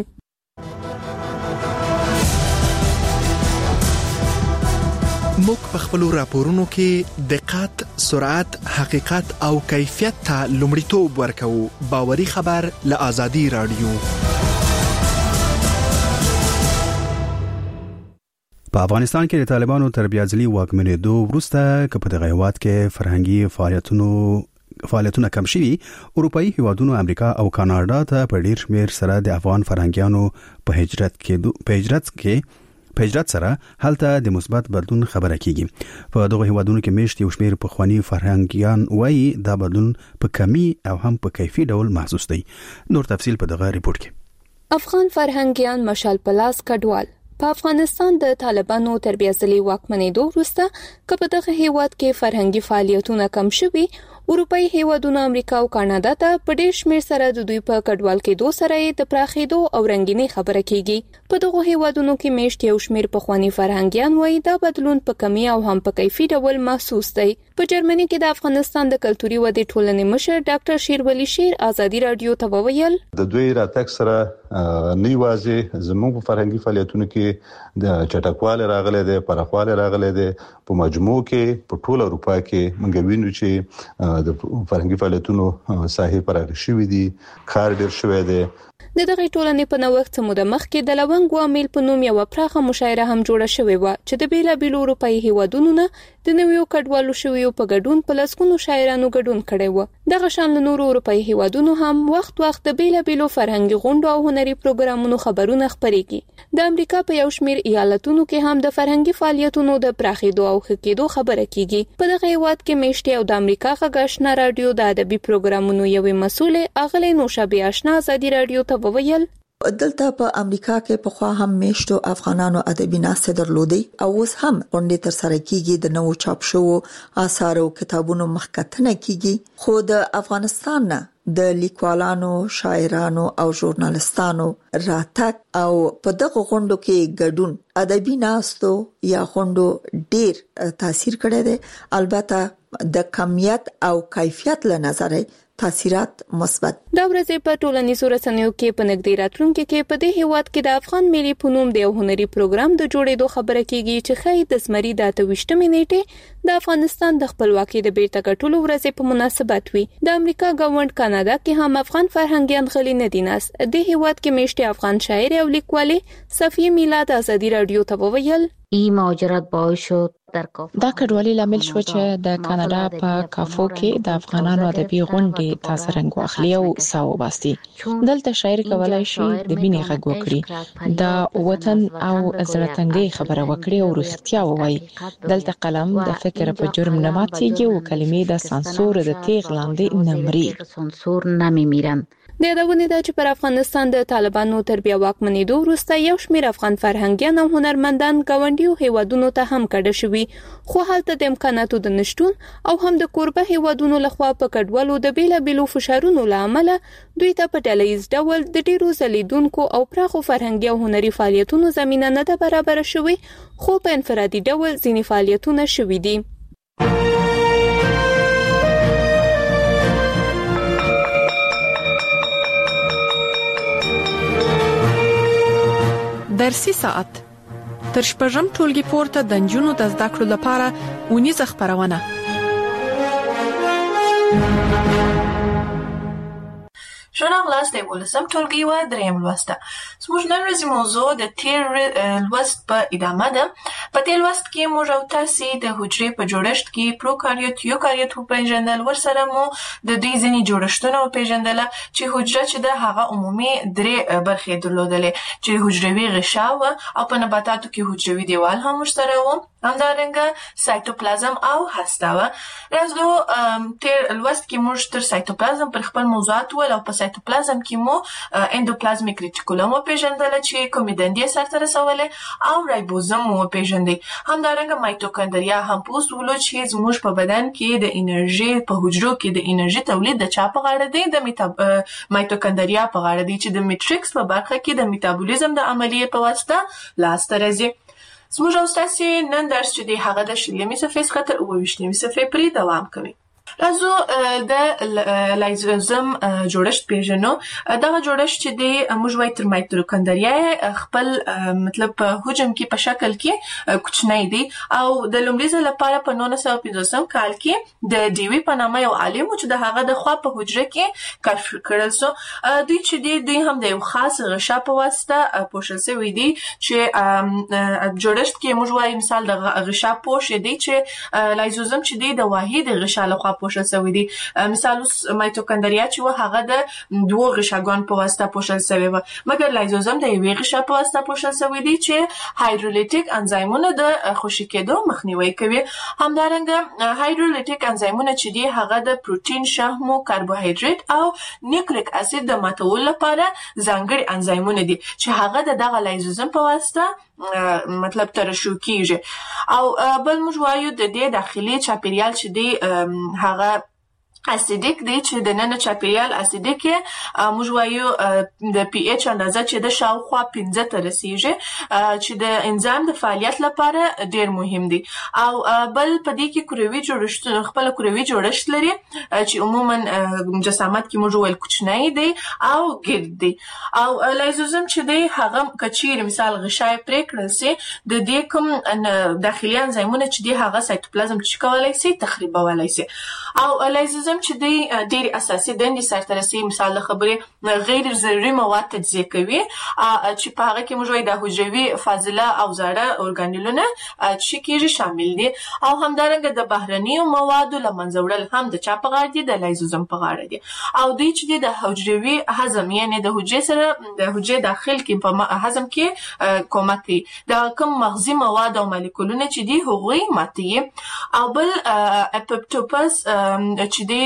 موږ په خپلو راپورونو کې دقت، سرعت، حقیقت او کیفیت ته لومړیتوب ورکوو. باوري خبر له آزادي رادیو. په افغانستان کې د طالبانو تربیه ځلې واکمنېدو وروسته که په دغه هیواد کې فرهنګي فعالیتونو فعالیتونه کم شوي، اروپאי هیوادونو امریکا او کاناډا ته په ډیر شمیر سره د افغان فرهنګیانو په هجرت کې په هجرت کې په هجرت سره هلته د مثبت بدلون خبره کیږي. په دغه هیوادونو کې مشت یو شمیر په خواني فرهنګیان وایي دا بدلون په کمی او هم په کیفي ډول محسوس دی. نور تفصیل په دغه ریپورت کې. افغان فرهنګیان مشال پلاس کډوال په افغانستان د طالبانو تربیه ځلې واکمنېدو وروسته که په دغه هیواد کې فرهنګي فعالیتونه کم شوي، اروپאי هیوادونو امریکا او کاناډا ته په ډیر شمیر سره د دوی په کډوال کېدو سره د پراخېدو او رنګینی خبره کیږي. په دغه هیوادونو کې مشت یو شمیر په خواني فرهنګیان وایي دا بدلون په کمی او هم په کیفي ډول محسوس دی. په جرمني کې د افغانستان د کلتوري ودې ټولنې مشر ډاکټر شیرولی شیر آزادي رادیو ته وویل د دوی راتګ سره نه یوازې زموږ په فرهنګي فعالیتونو کې د چټکواله راغلي دي، پرخواله راغلي دي، په مجموع کې په ټول اروپا کې موږ وینو چې د فرهنګي فعالیتونو ساحې پراخ شوې دي، کار ډیر شوی دی. د دغه ټولنې په نوښت سمو د مخ کې د لونګ وامل په نوم یو پراخه مشاعره هم جوړه شوې و چې د بیلا بیلو اروپאי هیوادونو نه د نویو کډوالو شویو په ګډون په لسګونو شاعرانو ګډون کړي و. دغه شان له نورو اروپאי هیوادونو هم وخت وخت د بیلا بیلو فرهنګي غونډو او هنري پروګرامونو خبرونه خپرېږي. د امریکا په یو شمیر ایالتونو کې هم د فرهنګي فعالیتونو د پراخېدو او ښه کېدو خبره کیږي. په دغه هیواد کې میشتي او د امریکا غږ آشنا رادیو د ادبي پروګرامونو یوې مسؤلې اغلې نوشابه آشنا آزادي رادیو ته وویل دلته په امریکا کې په خوا هم میشتو افغانانو ادبي ناسته درلودي او اوس هم غونډې تر سره کیږي، د نوو چاپ شوو آثار او کتابونو مخکتنه کیږي. خو د افغانستان نه د لیکوالانو، شاعرانو او ژورنالستانو راتګ او په دغه غونډو کې ګډون ادبي ناستو یا غونډو ډیر تاثیر کړی دی. البته د کمیت او کیفیت له نظره تاثیرات مثبت. دا ورځې په ټولنیزو رسنیو کې په نږدې راتلونکو کې په دې هیواد کې د افغان ملي پونوم د یو هنري پروګرام د جوړېدو خبره کیږي چې خای د زمري د اته ویشتمې نیټې د افغانستان د خپلواکۍ د بیرته ګټلو ورځې په مناسبت وي. د امریکا ګاونډ کاناډا کې هم افغان فرهنګیان غلي نه دي ناس. د هیواد کې میشتي افغان شاعر او لیکوالې صفیه میلاد آزادي رادیو ته وویل این مهاجرت باعث شد دا کډوالي لامل شو چې د کاناډا په کافو کې د افغانانو ادبي غونډې تاسو رنګ واخلي او ساو باسي. دلته شاعر کولای شي د بینې غږ وکړي، د وطن او زړه خبره وکړي او رښتیا ووایي. دلته قلم د فکر په جرم نه ماتيږي او کلمې د سانسور د تیغ لاندې نه مري. سانسور نمیمیرن. د یادونه ده چې پر افغانستان د طالبانو تربیه واکمنېدو وروسته یو شمېر افغان فرهنګیان او هنرمندان ګاونډیو هیوادونو ته هم کډه شوي، خو هلته د امکاناتو د نشټون او هم د کوربه هیوادونو لخوا په کډوالو د بیلابیلو فشارونو له امله دوی ته په ډلهییز ډول د ډیرو ځلیدونکو او پراخو فرهنګي او هنري فعالیتونو زمینه نه ده برابره شوې، خو په انفرادي ډول ځینې فعالیتونه شوي دي. درسي ساعت تر شپږم ټولګي پورته د نجونو د زده کړو لپاره ونیزه خبرونه. شنو غلاس د ولسم ټولګي و دریم لوسته. زموږ نن ورځې موضوع د تیر لوست په ادامه ده. په دې لوست کې موږ او تاسو د حجرې په جوړښت کې پروکاریوت یوکاریوت په پیژندل ورسره مو د دې ځینې جوړښتونه په پیژندل چې حجره چې د هغه عمومي درې برخې درلودلې چې حجروي غشا و او په نباتاتو کې حجروي دیوال هم مشترک و، همدارنګه سایتوپلازم او هسته و. راځو تیر لوست کې موږ تر سایتوپلازم پر خپل موضوعات ول او په سایتوپلازم کې مو اندوپلازمیک ریټیکولم او پیژندل چې کومې دندې سرته رسولې او رایبوزوم او پیژندل. همدارنګه مایټوکاندریا هم پوسولو چې زموږ په بدن کې د انرژي په حجرو کې د انرژي تولید د چا په غاړه دی؟ د مایټوکاندریا په غاړه دی چې د میټریکس په برخه کې د میټابولیزم د عملیې په واسطه لاسته راځي. زموږ او ستاسو نن درس چې دی هغه د شلمې صفحې څخه تر اووه ویشتمې صفحې پورې دوام کوي. راځو د لایزوزوم جوړښت پیژنو. دا جوړښت چې دی موږ وایو تر مایټوکاندریا خپل مطلب په حجم کې په شکل کې کوچنی دی او د لومړي ځل لپاره په نولس سوه پنځوسم کال کې د ډیوی په نامه یو عالم چې د هغه د خوا په حجره کې کشف کړل سو. دوی چې دی دوی هم د یو خاص غشا په واسطه پوښل شوی دی چې جوړښت کې موږ وایو مثال د غشا پوښ دی چې لایزوزوم چې دی د واحد غشا لخوا پوښل شوی دی. مثال مایټوکاندریا چې و هغه د دوه غشاګانو په واسطه پوښل شوی و، مګر لایزوزوم د یوې غشا په واسطه پوښل شوی دی چې هایدرولیټیک انزایمونه د خوشې کېدو مخنیوي کوي. همدارنګه هایدرولیټیک انزایمونه چې دی هغه د پروتین، شحم، کاربوهایډریټ او نیوکلیک اسید د ماتولو لپاره ځانګړي انزایمونه دي چې هغه د دغه لایزوزوم په واسطه مطلب ترشح کیږي. او بل موږ وایو د دې داخلي چاپیریال چې دی هغه اسیدیک دی چې د نن چاپیریال اسیدیک موږ وایو د پی ایچ اندازه چې د شاوخوا پنځه ته رسیږي چې د انزیم د فعالیت لپاره ډیر مهم دی. او بل په دې کې کروي جوړښت خپل کروي جوړښت لري چې عموما جسامت کې موږ ویل کوچنی دی او ګرد دی. او لایزوزوم چې دی هغه کچیر مثال غشای پریکړل سي د دې کوم داخلي انزیمونه چې دی هغه سایتوپلازم چې کولای شي تخریبولای شي. او لایزوزوم چې دی ډېر اساسي دندې سرته رسوي. مثال د خبرې غیر ضروري مواد تجزیه کوي چې په هغه کې موږ وایو د حجروي فاضله او زاړه ارګانیلونه چې کېږي شامل دي. او همدارنګه د بهرنیو موادو له منځه وړل هم د چا په غاړه دي؟ د لایزوزوم په غاړه دي. او دوی چې د حجروي هضم یعنی د حجرې سره د حجرې داخل کې په هضم کې کومک کوي. د کوم مغزي مواد او مالیکولونه چې دي هغوی ماتوي. او بل اپوپټوپس چې دی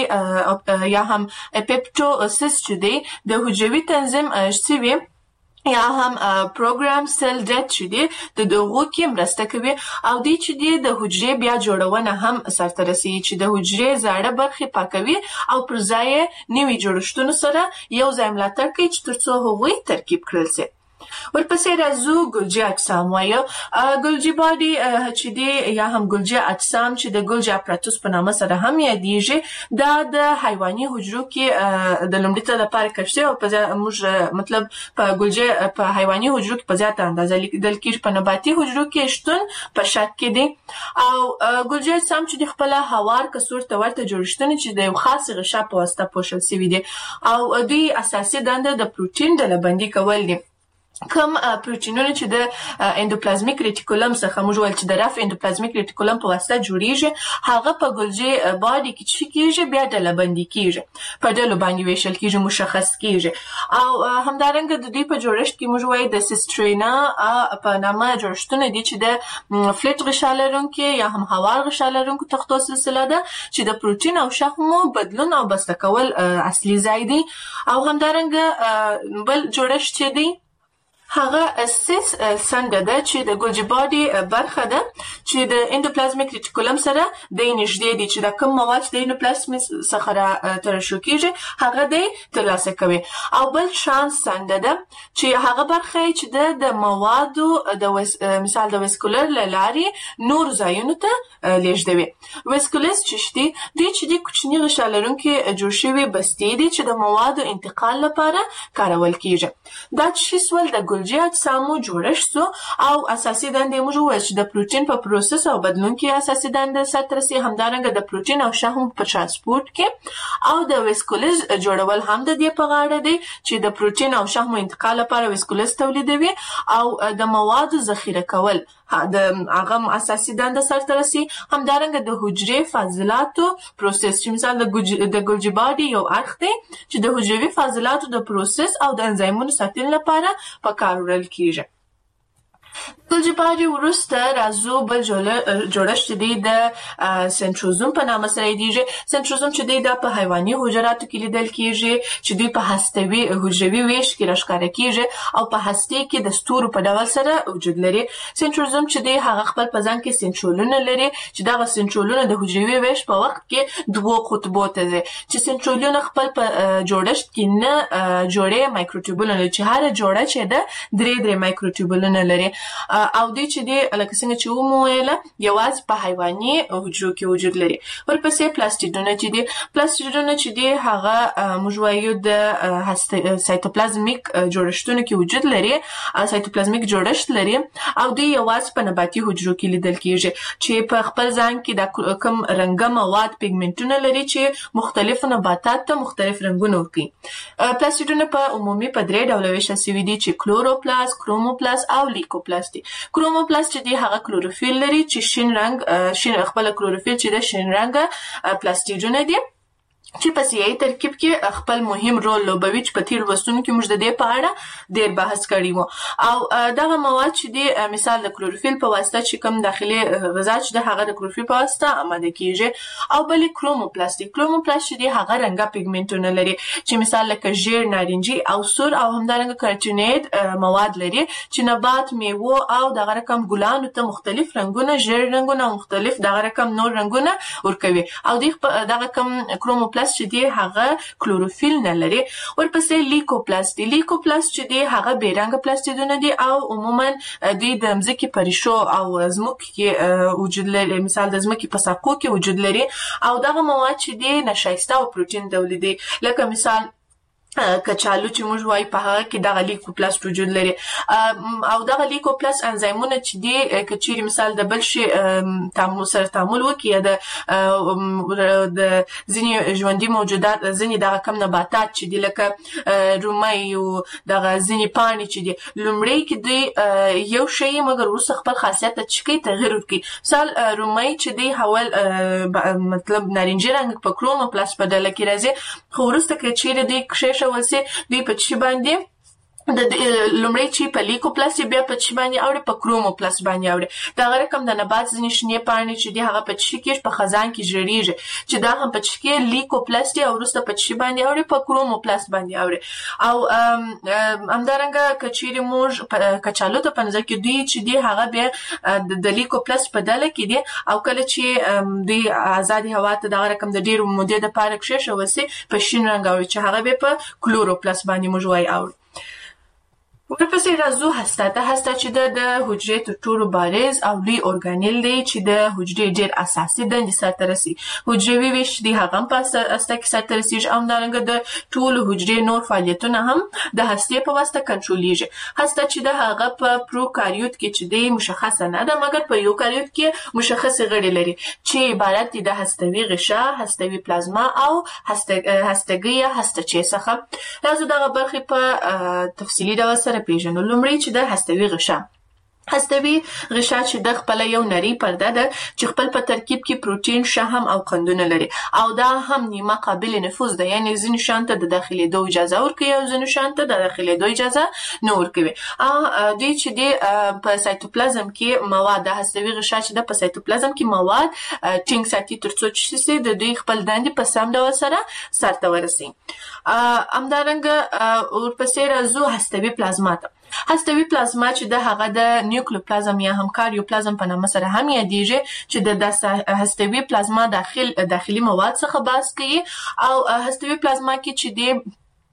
یا هم اپیپټوسس چې دی د حجروي تنظیم شوی یا هم پروګرام سیل ډیټ چې دی د دغو کې مرسته کوي. او دی چې دی د حجرې بیا جوړونه هم سرته رسوي چې د حجرې زاړه برخې پاکوي او پر ځای نوي جوړښتونو سره یو ځای ملاتړ کوي چې ترڅو هغوی ترکیب کړل شي. ورپسې راځو ګولجي اجسام وایو. ګولجي باډي چې دی یا هم ګولجي اجسام چې د ګولجي اپراتوس په نامه سره هم یادېږي دا د حیواني حجرو کې د لومړي ځل لپاره کشف شوی او په موږ مطلب په ګولجي په حیواني حجرو کې په زیاته اندازه لیدل کېږي، په نباتي حجرو کې شتون په شک کې دی. او ګولجي اجسام چې د خپل هوار کڅوړ ته ورته جوړښتونه چې د یو خاص غشا په واسطه پوښل شوي دي او دوی اساسي دنده د پروتین ډلبندي کول دي. کوم پروتینونه چې د اندوپلازمیک ریټیکولم څخه موږ ویل چې د رف اندوپلازمیک ریټیکولم په واسطه جوړیږي هغه په ګولجي باډي کې چې کېږي بیا ډلبندي کېږي، په ډلو باندې ویشل کېږي، مشخص کېږي. او همدارنګه د دوی په جوړښت کې موږ وایو د سیسټرینا په نامه جوړښتونه دي چې د فلټ غشا لرونکي یا هم هوار غشا لرونکو تختو سلسله ده چې د پروتین او شحمو بدلون او بسته کول اصلي ځای دی. او همدارنګه بل جوړښت چې دی هغه سیس سنده ده چې د ګولجي باډي برخه ده چې د اندوپلازمیک ریټیکولم سره د نږدې دي چې د کوم مواد د اندوپلازم څخه ترشح کیږي هغه د ترلاسه کوي. او بل شانس سنده ده چې هغه برخه چې د موادو د مثال د ویسکولر لاري نور ځایونو ته لیږدوي. ویسکولس چې دي د چې د کوچني غشا لرونکي جوړ شوي بستې دي چې د موادو انتقال لپاره کارول کیږي. دا چې سول د ګلجي اجسامو جوړښت سو او اساسي دندې موږ وایو چې د پروتین په پروسس او بدلون کې اساسي دندې سره رسي، همدارنګه د پروتین او شحم په ترانسپورت کې او د ویسکولز جوړول هم د دې په غاړه دی چې د پروتین او شحم انتقال لپاره ویسکولز تولیدوي او د موادو ذخیره کول د هغه اساسي دنده سره رسي، همدارنګه د حجرې فاضلاتو پروسس چې مثال د ګلجي باډي یو اړخ دی چې د حجروي فاضلاتو د پروسس او د انزایمونو ساتلو لپاره په کار وړل کیږي. ګلجي باډي وروسته راځو بل جوړښت دی د سنټروزوم په نامه سره یادیږي. سنټروزوم چې دی دا په حیواني حجراتو کې لیدل کیږي چې دوی په هستوي حجروي ویش کې راښکاره کیږي او په هسته کې د ستورو په ډول سره وجود لري. سنټروزوم چې دی هغه خپل په ځان کې سنټرولونه لري چې دا سنټرولونه د حجروي ویش په وخت کې دوه قطبو ته دي چې سنټرولونه خپل په جوړښت کې نه جوړې مایکروټیوبولونه چې هر جوړه چې ده درې درې مایکروټیوبولونه لري او دې چې دی لکه څنګه چې ومو ویله یوازې په حیواني حجرو کې وجود لري. ورپسې پلاستیډونه چې دی پلاستیډونه چې دی هغه موږ وایو د سایتوپلازمیک جوړښتونو کې وجود لري، سایتوپلازمیک جوړښت لري او دوی یوازې په نباتي حجرو کې لیدل کیږي چې په خپل ځان کې د کوم رنګه مواد پیګمنټونه لري چې مختلفو نباتات ته مختلف رنګونه ورکوي. پلاستیډونه په عمومي په درې ډوله ویشل شوي دي چې کلوروپلاست، کروموپلاست او لیکوپلاست دي. کروموپلاست چې دی هغه کلوروفیل لري چې شین رنگ شین خپل کلوروفیل چې د شین رنګ پلاستیډونه دي چې په سیاسي ترکیب کې خپل مهم رول لوبوي چې په تیر وختونو کې موږ د دې په اړه ډېر بحث کړی وو او دغه مواد چې دی مثال د کلوروفیل په واسطه چې کوم داخلي غذا چې د هغه د کلوروفیل په واسطه آماده کیږي او بلې کروموپلاست کروموپلاست چې دی هغه رنګه پیګمنټونه لري چې مثال لکه ژیړ، نارنجي او سور او همدارنګه کارټینیډ مواد لري چې نبات، میوه او دغه رقم ګلانو ته مختلف رنګونه، ژیړ رنګونه او مختلف دغه رقم نور رنګونه ورکوي او دغه کوم کروموپلاست چې دی هغه کلوروفیل نه لري. ورپسې لیکوپلاست لیکوپلاست چې دی هغه بیرنګ پلاستیدونه دي او عموما دوی د ځمکې په ریښو او ځمکو کې وجود لري، مثال د ځمکې په ساقو کې وجود لري او دغه مواد چې دی نشایسته او پروتین تولیدوي لکه مثال کچالو چې موږ وایو په هغه کې دغه لیکوپلاست وجود لري او دغه لیکوپلاست انزایمونه چې دی کچېرې مثال د بل شي تعامل سره تعامل وکړي یا د د ځینې ژوندي موجودات ځینې دغه کم نباتات چې دی لکه رومي او دغه ځینې پاڼې چې دی لومړی کې دوی یو شی مګر وروسته خپل خاصیت ته چې کوي تغیر ورکوي. مثال رومي چې دی حول مطلب نارنجي رنګ په کروموپلاست په ډله کې راځي خو وروسته کچېرې دی کښې شول سي دوی په چی باندې د لومړی چې په لیکوپلاست بیا په چی باندې اوړي په کروموپلاست باندې اوړي. دا غره کوم د نبات ځینې شنې پاڼې چې دی هغه په چی کې په خزان کې جوړیږي چې دا هم په چی کې لیکوپلاست او وروسته په چی باندې اوړي په کروموپلاست باندې اوړي او همدارنګه کچېرې موږ کچالو ته په نظر کې دوی چې دی هغه بیا د لیکوپلاست په ډله کې دی او کله چې دوی آزادي هوا ته دا غره کوم د ډېر مودې د پاره کې شوی سي په شین رنګ اوړي چې هغه به په کلوروپلاست باندې موږ وایو اوړي. ورپسې راځو هسته ته هسته چې د حجرې تر ټولو بارز او لوی ارګانیل دی چې د حجرې ډېر اساسي دندې سرته رسي. حجروي ویش دی هغه په هسته کې سرته رسیږي او همدارنګه د ټولو حجرې نور فعالیتونه هم د هستې په واسطه کنټرولېږي. هسته چې د هغه په پروکاریوت کې چې دی مشخصه نه ده مګر په یوکاریوت کې مشخصې غړي لري چې عبارت دي د هستوي غشا، هستوي پلازما او هستګي یا هستچې څخه. راځو دغه برخې په تفصیلي ډول سره پیژنو. لومړی چې د هستوي غشا هستوي غشا چې د خپل یو نری پرده ده چې خپل په ترکیب کې پروتین، شحم او قندونه لري او دا هم نیمه قابل نفوذ ده، یعنی ځینې شانته د داخليدو اجازه ورکوي او ځینې شانته د داخليدو اجازه نه ورکوي. ا دوی چې د په سایتوپلازم کې مواد د هستوي غشا چې د په سایتوپلازم کې مواد ټینګ ساتي ترڅو چې د دوی خپل دندې په سم ډول سره سرته ورسي. همدارنګه ورپسې راځو هستوي پلازما ته. هستوي پلازما چې د هغه د نیوکلیوپلازم یا هم کاریوپلازم په نامه سره هم یادېږي چې د هستوي پلازما داخل داخلي مواد څخه بحث کوي او هستوي پلازما کې چې د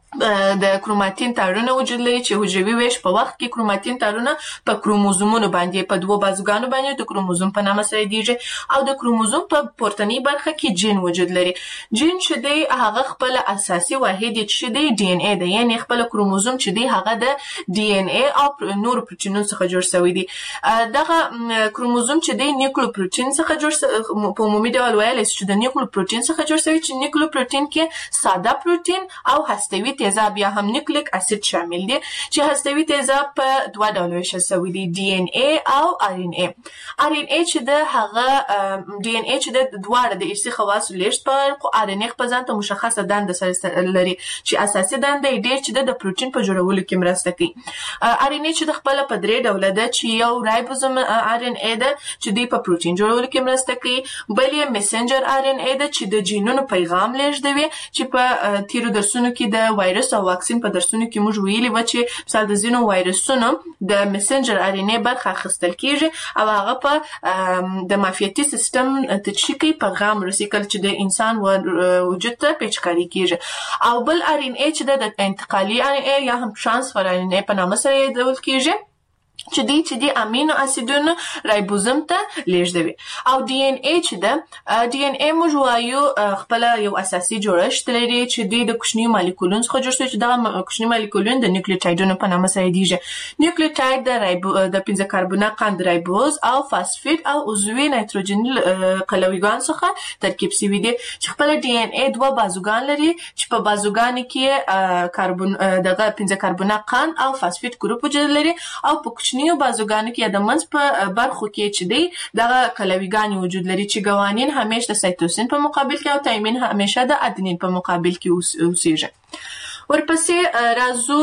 د کروماتین تارونه وجود لري چې حجروي ویش په وخت کې کروماتین تارونه په کروموزومونو باندې په دوه بازوګانو باندې د کروموزوم په نامه سره دیږي او د کروموزوم په پورتنی برخه کې جین وجود لري. جین چې دی هغه خپل اساسي واحد چې دی ډي ان اي دی، یعنی خپل کروموزوم چې دی هغه د ډي ان اي او نور پروتینونو څخه جوړ شوی دی. دغه کروموزوم چې دی نیوکلیوپروتین څخه جوړ په عمومي ډول ویل چې د نیوکلیوپروتین څخه جوړ شوی چې نیوکلیوپروتین کې ساده پروتین او هستوي تیزاب یا هم نیوکلیک اسید شامل دي چې هستوي تیزاب په دوه ډول ویشل شوی دي، ډي ان اي او ار ان اي. ار ان اي چې د هغه ډي ان اي چې د دواړه د ارثي خواصو لیږد په خو ار ان اي په ځان ته مشخصه دنده سره لري چې اساسي دنده یې ډېر چې د پروتین په جوړولو کې مرسته کوي. ار ان اي چې د خپل په درې ډوله ده چې یو رایبوزوم ار ان اي ده چې دی په پروتین جوړولو کې مرسته کوي، بل یې میسنجر ار ان اي ده چې د جینونو پیغام لیږدوي چې په تیرو درسونو کې د وایرس او واکسین په درسونو کې موږ ویلي و چې مثال د ځینو وایرسونو د میسنجر ار ان اي برخه اخیستل کیږي او هغه په د معافیتي سیستم تشکیل پیغام رسي کله چې د انسان وجود ته پیچکاري کیږي. او بل ار ان اي چې د انتقالي ار ان اي یا هم ترانسفر ار ان اي په نامه سره یادول کیږي چې دی چې دی امینو اسیدونو رایبوزوم ته لیږدوي. او ډي ان اي چې ده ډي ان اي موږ وایو خپل یو اساسي جوړښت لري چې دی د کوچنیو مالیکولونو څخه جوړ شوی چې دغه کوچني مالیکولونه د نیوکلیوټایډونو په نامه سره دیږي. نیوکلیوټاید د رایبو د پنځه کاربونه قند رایبوز او فاسفید او عضوي نایتروجن قلویګان څخه ترکیب شوی دي چې خپل ډي ان اي دوه بازوګان لري چې په بازوګان کې کاربون دغه پنځه کاربونه قند او فاسفید ګروپ وجود لري او په کوچنیو بازوګانو کې د منځ په برخو کې چې دی دغه قلویګان وجود لري چې ګوانین همیشه د سایتوسین په مقابل کې او تایمین همیشه د ادنین په مقابل کې اوسېږي. ورپسې راځو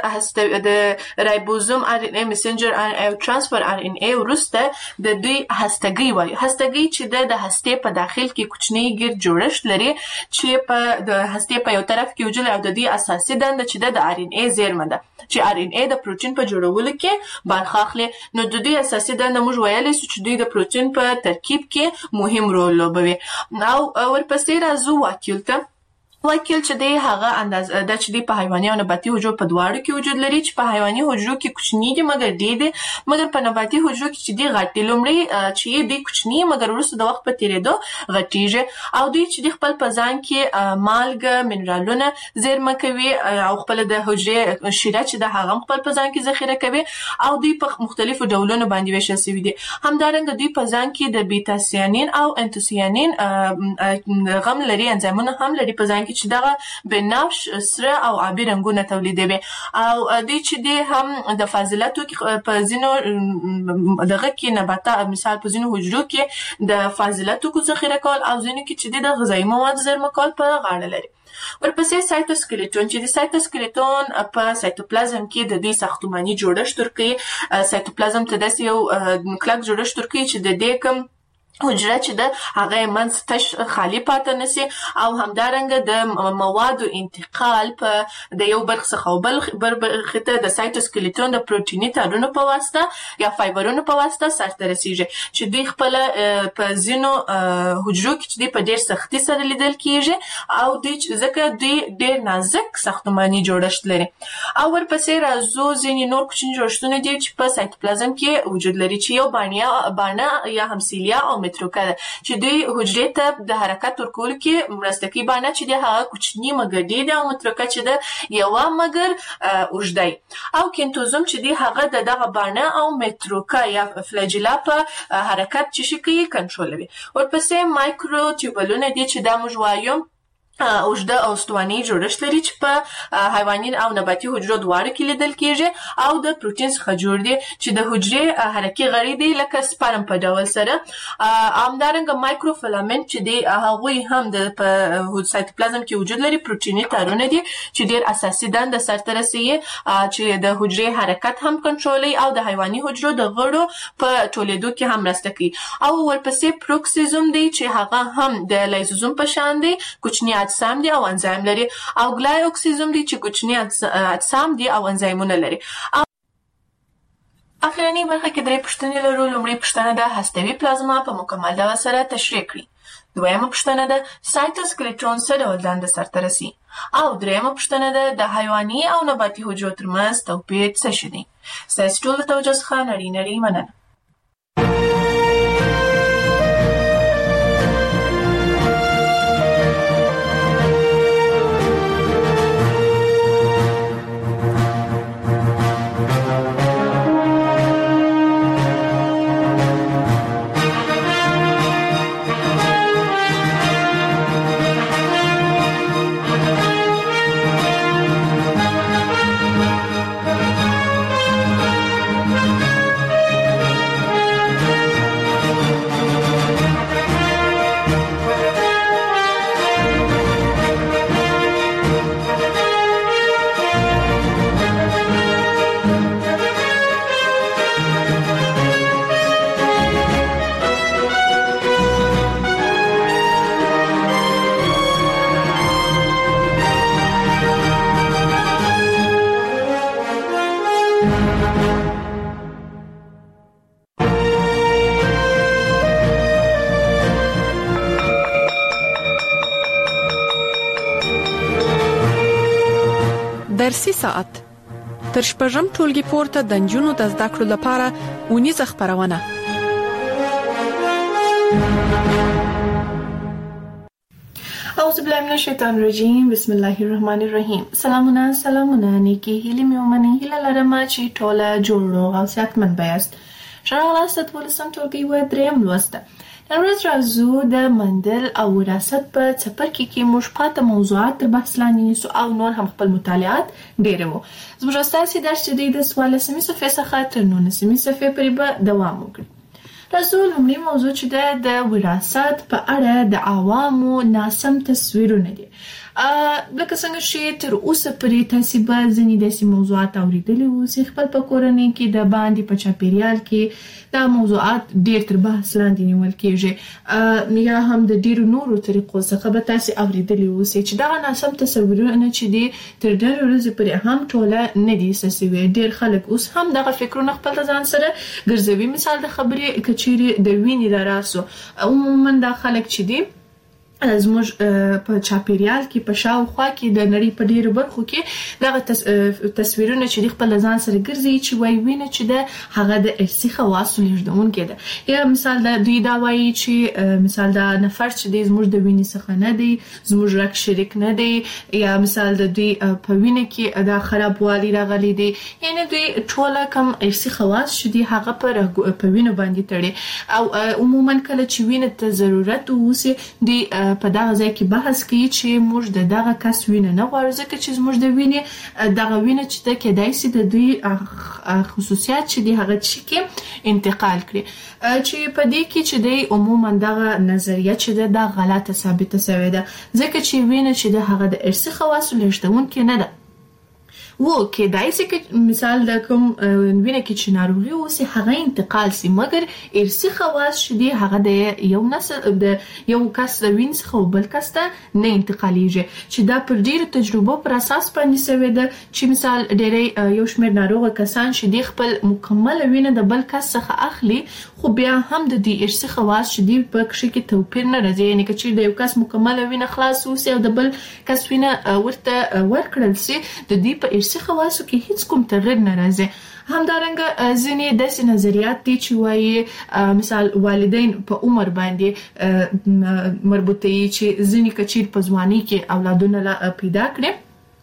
د د رایبوزوم ار ان اي میسنجر ار ان اي او ترانسفر ار ان اي وروسته د دوی هستګي وایي. هستګي چې د هستې په داخل کې کوچنی ګرد جوړښت لري چې په د هستې په یو طرف کې وجود او د دې اساسي دنده چې د ار ان اي زیرمه ده چې ار ان اي د پروتین په جوړولو کې برخه اخلي. نو د دې اساسي دنده موږ ویلای شو چې دوی د پروتین په ترکیب کې مهم رول لوبوي. او ورپسې راځو واکیول ته. واکیل چې دی هغه انداز د چې دی په حیواني او نباتي حجرو په دواړو کې وجود لري چې په حیواني حجرو کې کوچني دي مګر ډېر دي، مګر په نباتي حجرو کې چې دی غټ لومړی چې دی کوچني مګر وروسته د وخت په تیریدو غټیږي او دوی چې دی خپل په ځان کې مالګه منرالونه زیرمه کوي او خپل د حجرې شیره چې د هغه خپل په ځان کې ذخیره کوي او دوی په مختلفو ډولونو باندې ویشل شوي دي. همدارنګه دوی په ځان کې د بیتا سیانین او انتوسیانین غم لري، انزایمونه هم لري په ځان چې دغه بنفش سره او آبي رنګونه تولیدوي او دوی چې دی هم د فاضلاتو په ځینو دغه کې نباتات مثال په ځینو حجرو کې د فاضلاتو کو ذخیره کول او ځینو کې چې دی د غذایي مواد زیرمه کول په غاړه لري. ورپسې سایتوسکلیټون چې د سایتوسکلیټون په سایتوپلازم کې د دې ساختماني جوړښت ورکوي. سایتوپلازم ته داسې یو کلک جوړښت ورکوي چې د دې کوم حجره چې د هغه منځ تش خالی پاتې نشي او همدارنګه د موادو انتقال په د یو برخه څخه بل برخه ته د سایتوسکلیټون د پروتیني تارونو په واسطه یا فایبرونو په واسطه سرته رسیږي چې دوی خپل په ځینو حجرو کې چې په ډېر سختي سره لیدل کیږي او دوی ځکه دوی ډېر نازک ساختماني جوړښت لري. او ورپسې راځو ځینې نور کوچني جوړښتونه دي چې په سایتوپلازم کې وجود لري چې یو باڼه باڼه یا همسیلیا او متروکه ده چې دوی حجرې ته د حرکت ورکولو کې مرسته کوي. باڼه چې د هغه کوچني مګر ډېر او متروکه چې د یوه مګر اوږده او کینتوزوم چې دی هغه د دغه باڼه او متروکه یا فلاجیلا په حرکت چې شي کوي کنټرولوي. ورپسې مایکرو ټیوبولونه دي چې دا موږ وایو اوږده او استواني جوړښت لري چې په حیواني او نباتي حجرو دواړو کې لیدل کیږي او د پروتین څخه جوړ دي چې د حجرې حرکي غړي دي لکه سپرم په ډول سره. همدارنګه مایکروفیلامنت چې دی هغوی هم د په سایتوپلازم کې وجود لري، پروتیني تارونه دي چې ډېر اساسي دنده سرته رسوي چې د حجرې حرکت هم کنټرولوي او د حیواني حجرو د غړو په ټولېدو کې هم مرسته کوي. او ورپسې پروکسیزوم دی چې هغه هم د لایزوزوم په شان دی، کوچني اجسام دي او انزایم لري. او ګلایوکسیزوم دي چې کوچني اجسام دي او انزایمونه لري. اخرنی برخه کې درې پوښتنې لرو. لومړی پوښتنه ده هستوي پلازما په مکمل ډول سره تشریح کړئ. دویمه پوښتنه ده سایتوسکلیټون څه ډول دنده سرته رسي او دریمه پوښتنه ده د حیواني او نباتي حجرو ترمنځ توپیر څه شی دی. ستاسو ټول د توجه څخه نړۍ نړۍ مننه. درسي ساعت تر شپږم ټولګي پورته د نجونو د زده کړو لپاره ونیزه خبرونه. اعوذ بالله من الشیطان الرجیم بسم الله الرحمن الرحیم. سلامونه سلامونه نیکی هیله مې ومنه هیله لرم چې ټوله جوړو او صحتمند بیاست. شرالست ولسم ټولګي و دریم لوسته. نن ورځ راځو د مندل او وراثت په څپرکي کې موږ پاته موضوعات تر بحث لاندې نیسو او نور هم خپل مطالعات ډیروو. زموږ ستاسو درس چې د څوارلسمې صفحې څخه تر نولسمې صفحې پورې به دوام وکړي. راځو لومړی موضوع چې د وراثت په اړه د عوامو ناسم تصویرونه دي. لکه څنګه چې تر اوسه پورې تاسو به ځینې داسې موضوعات اوریدلي وو چې خپل په کورنۍ کې د باندې په چاپیریال کې دا موضوعات ډیر تر بحث لاندې نیول کېږي یا هم د ډیرو نورو طریقو څخه به تاسو اوریدلي وو چې دا ناسم تصورونه چې دي تر ډیرو ورځې پورې هم ټوله نه دي سسوي. ډیر خلک اوس هم دغه فکرونه خپل ځان سره ګرځوي. مثال د خبرې کچيري د وینې دراسو عموما دا خلک چې دي زموږ په چاپیریال کې په شاوخوا کې د نړۍ په ډیرو برخو کې دغه تصویرونه چې خپل ځان سره ګرځي چې وایي وینه چې د هغه د ارثي خواصو لیږدونکې ده. یا مثال د دوی دا وایي چې مثال د نفر چې د زموږ د وینې څخه نه دی زموږ رک شریک نه دی یا مثال د دوی په وینه کې دا خرابوالی راغلی دی. یعنی دوی ټول کم ارثي خواص چې دي هغه پر په وینه باندې تړي او عموما کله چې وینه ته ضرورت ووسي دی په دغه ځای کې بحث کوي چې موږ د دغه کس وینه نه غواړو ځکه چې موږ د وینې دغه وینه چې د کېدای شي د دوی خصوصیات چې دي هغه چې کې انتقال کړي چې په دې کې چې د عموما دغه نظریه چې د غلطه ثابته شوې ده ځکه چې وینه چې د هغه د ارثي خواصو لیږدونکې نه ده. وو کې دای سي کې مثال د کوم وینه کې چې ناروغي اوسي هغه انتقال سي مګر ارثي خواص چې دی هغه د یو نسل د یو کس د وینې څخه بل کس ته نه انتقاليږي چې دا پر ډیرو تجربو پر اساس باندې شوی ده چې مثال ډېرې یو شمېر ناروغه کسان چې دی خپل مکمل وینه د بل کس څخه اخلي خو بیا هم د دې ارثي خواص چې دی په کښې کې توپیر نه راځي. یعنی چې د یو کس مکمل وینه خلاص اوسي او د بل کس وینه ورته ورکړل سي د دې په ارثي خواصو کې هیڅ کوم تغیر نه راځي. همدارنګه ځینې داسې نظریات دي چې وایي مثال والدین په عمر باندې مربوطه یي چې ځینې کچیر په ځواني کې اولادونه پیدا کړي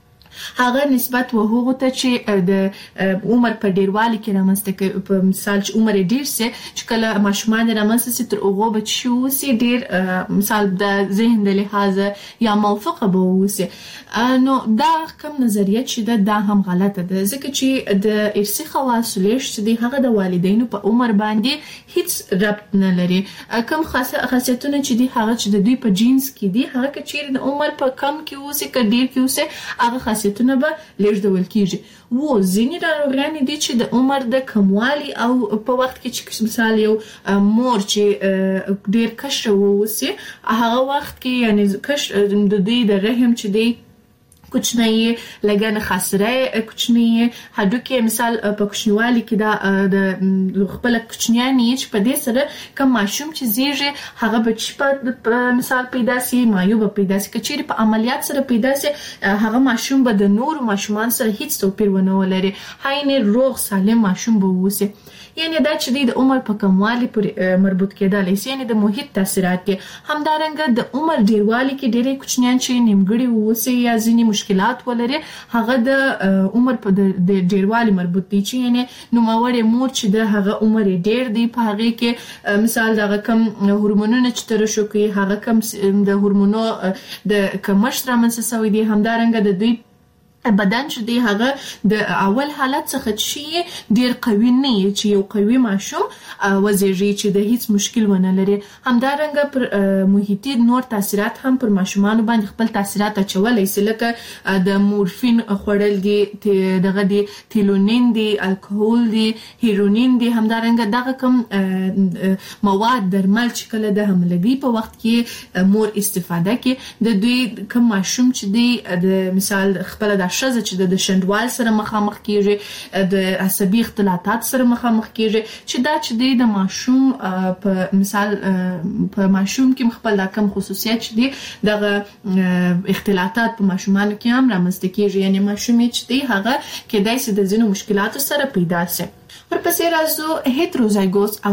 هغه نسبت وهغه ته چې د عمر په ډیروالي کې رامنځته کوي. په مثال چې عمر ډیر سي چې کله ماشومان رامنځته سي تر هغه بچي وسي ډیر مثال د ذهن د لحاظ یا موافقه به وسي. نو دا کوم نظریه چې دا هم غلطه ده ځکه چې د ارثي خواص لیږد چې هغه د والدینو په عمر باندې هیڅ ربط نه لري. کوم خاصیتونه چې دي هغه چې د دوی په جینز کې دي هغه چې د عمر په کم کې وسي که ډیر کې وسي هغه خاصیتونه به لیږدول کیږي. وو ځینې ناروغیانې دي چې د عمر د کموالي او په وخت کې چې مثال یو مور چې ډیر کشره ووسي هغه وخت کې یعنی کش د دوی د رحم چې دی کوچنی لګن خاصره کوچنی هډوکي مثال په کوچنیوالي کې دا د خپل کوچنیانی چې په دې سره کوم ماشوم چې زیږي هغه بچ په مثال پیدا سي مایوب پیدا سي کچېری په عملیات سره پیدا سي هغه ماشوم به د نور ماشومان سره هیڅ توپیر ونه ولري هاینه روغ سالم ماشوم به ووسي یعنی دا چې د عمر په کموالي پورې مربوط کېدای شي یعنی د محیط تاثیرات کې همدارنګه د عمر ډیروالي کې ډېرې کوچنیان چې نیمګړي ووسي یا ځینې مشکلات ولري هغه د عمر په د ډیروالي مربوط دي چې یعنی نوموړی مور چې د هغه عمر ډېر دی په هغه کې مثال دغه کم هورمونونه چې ترشو کوي هغه کم د هورمونو د کمښت رامنځته شوی دی همدارنګه د دوی بدن چې دی هغه د اول حالت څخه چې ډیر قوي نه چې یو قوي ماشوم وزیږي چې د هیڅ مشکل ونه لري همدارنګه پر محیطي نور تاثیرات هم پر ماشومان باندې خپل تاثیرات اچولای شي لکه د مورفین خوړل دي دغه دي تیلونین دي الکوهول دي هیرونین دي همدارنګه دغه کوم مواد درمل چې کله د حملګي په وخت کې مور استفاده کوي د دوی کوم ماشوم چې دی د مثال خپل د شزه چې د شندوال سره مخامخ کیږي د عصبي اختلالات سره مخامخ کیږي چې دا چې د ماشوم په مثال په ماشوم کې خپل د کم خصوصیت چې دی د اختلالات په ماشومانو کې هم رامنځته کیږي یعنی ماشوم چې دی هغه کېدای شي د ځینو مشکلاتو سره پیدا شي ورپسې راځو هیتروزایګوس او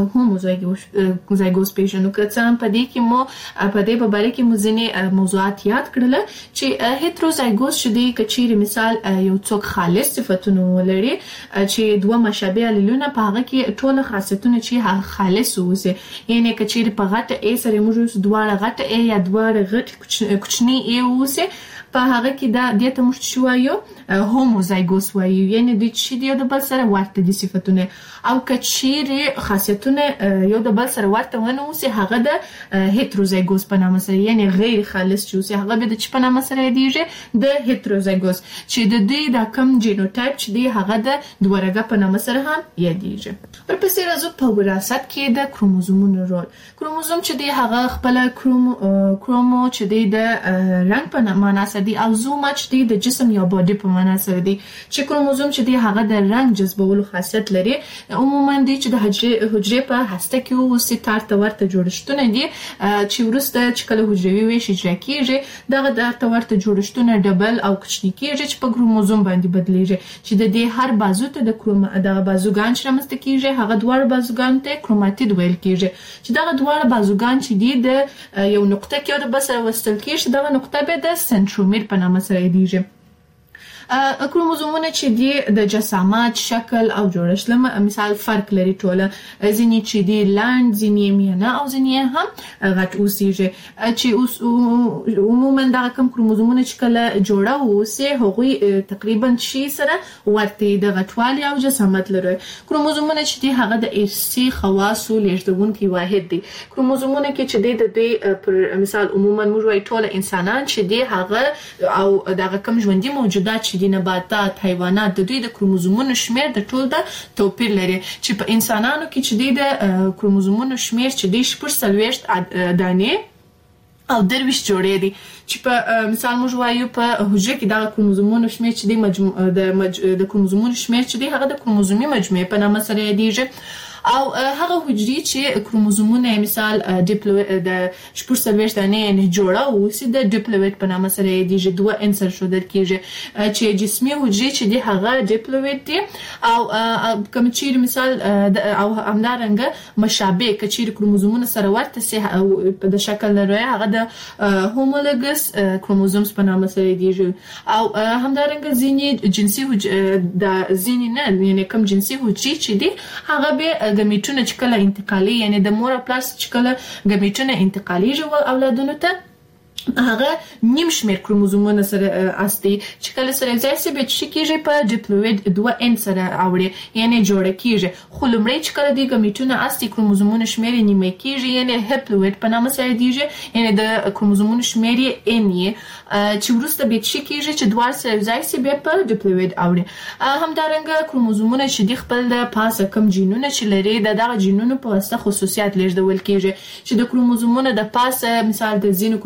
هوموزایګوس پیژنو که څه هم په دې کې مو په دې په باره کې مو ځینې موضوعات یاد کړل چې هیتروزایګوس چې دی که چیرې مثال یو څوک خالص صفتونه ولري چې دوه مشابه الیلونه په هغه کې ټول خاصیتونه چې خالص اوسي یعنی که چیرې په غټه ای سره موږ دواړه غټه ای یا دواړه غټ کوچنی ای اوسي په هغه کې دا د ته مشت شوایو هوموزایګوس وایو یعنی د چې دی د بل سره ورته دي صفاتونه او کچېری خاصیتونه یو د بل سره ورته ونه اوسي هغه د هیتروزایګوس په نامه سره یعنی غیر خالص چې اوسي هغه به د چې په نامه سره دیږي د هیتروزایګوس چې د دې د کم جینوټایپ چې دی هغه د دوهرګه په نامه سره هم یادېږي ورپسې راځو په وراثت کې د کروموزومونو رول کروموزوم چې دی هغه خپل کروم کرومو چې دی د رنگ په معنا سره دی او زوم چې دی د جسم یا باډي په معنا سره دی چې کروموزوم چې دی هغه د رنگ جذبولو خاصیت لري عموما دی چې د حجره حجره په هسته کې اوسې تارته ورته جوړښتونه دي چې ورسته چې کله حجروي ویش اجرا کیږي دغه تارته ورته جوړښتونه ډبل او کوچني کیږي چې په کروموزوم باندې بدلیږي چې د دې هر بازو ته د کروم د بازوګان چې رامنځته کیږي هغه دوه بازوګان ته کروماتید ویل کیږي چې دغه دوه بازوګان چې دی د یو نقطه کې د بسره وستل کیږي دغه نقطه به د سنترومیر په نامه سره دیږي کروموزومونه چې دی د جسامت شکل او جوړښت لمه مثال فرق لري ټوله ځینې چې دی لاند ځینې میانه او ځینې هم غټ اوسېږي چې اوس عموما دا کوم کروموزومونه چې کله جوړه اوسې هغوی تقریبا شي سره ورته د غټوالي او جسامت لري کروموزومونه چې دی هغه د ارثي خواصو لېږدونکي واحد دي کروموزومونه کې چې دی د دوی پر مثال عموما موږ وایو ټول انسانان چې دی هغه او دا کوم ژوندي موجودات چې د نباتات حیوانات د دوی د کروموزومونو شمیر د ټول د توپیر لري چې په انسانانو کې چې د کروموزومونو شمیر چې د شپږ سلويشت دانې او درویش جوړې دي چې په مثال موږ وایو په حجره کې د کروموزومونو شمیر چې د مجموع د مج... د کروموزومونو شمیر چې د هغه د کروموزومي مجموعه په نامه سره یادېږي او هغه حجرې چې کروموزومونه مثال ډیپلوئډ د شپږ سلويشت دانې نه جوړه اوسي د ډیپلوئډ په نامه سره یادېږي دوه عنصر شو درکېږي چې جسمي حجرې چې د هغه ډیپلوئډ دي او کوم چې مثال او همدارنګه مشابه کچیر کروموزومونه سره ورته سي په شکل لري هغه د هومولوګس کروموزومز په نامه سره یادېږي او همدارنګه ځینې جنسي د ځینې نه یعنی کوم جنسي حجرې چې دي هغه به ګمیټونه چې کله انتقالي یعنی د مور پلاس چې کله ګمیټونه انتقالي جو اولادونو ته هغه نیم شمیر کروموزومونه سره اصلي چې کله سره ځای سي به چې کېږي په ډیپلوئډ دوه ان سره اوړي یعنی جوړ کېږي خو لمړی چې کله د ګمیټونه اصلي کروموزومونه شمیر نیمه کېږي یعنی هپلوئډ په نامه سره دیږي یعنی د کروموزومونو شمیر ان یې چې ورسته به چې کېږي چې دوه سره ځای سي به په ډیپلوئډ اوړي همدارنګه کروموزومونه چې د خپل د پاسه کم جینونه چې لري د دغه جینونو په واسطه خصوصیات لېږدول کېږي چې د کروموزومونو د پاسه مثال د زینو کروموزومونو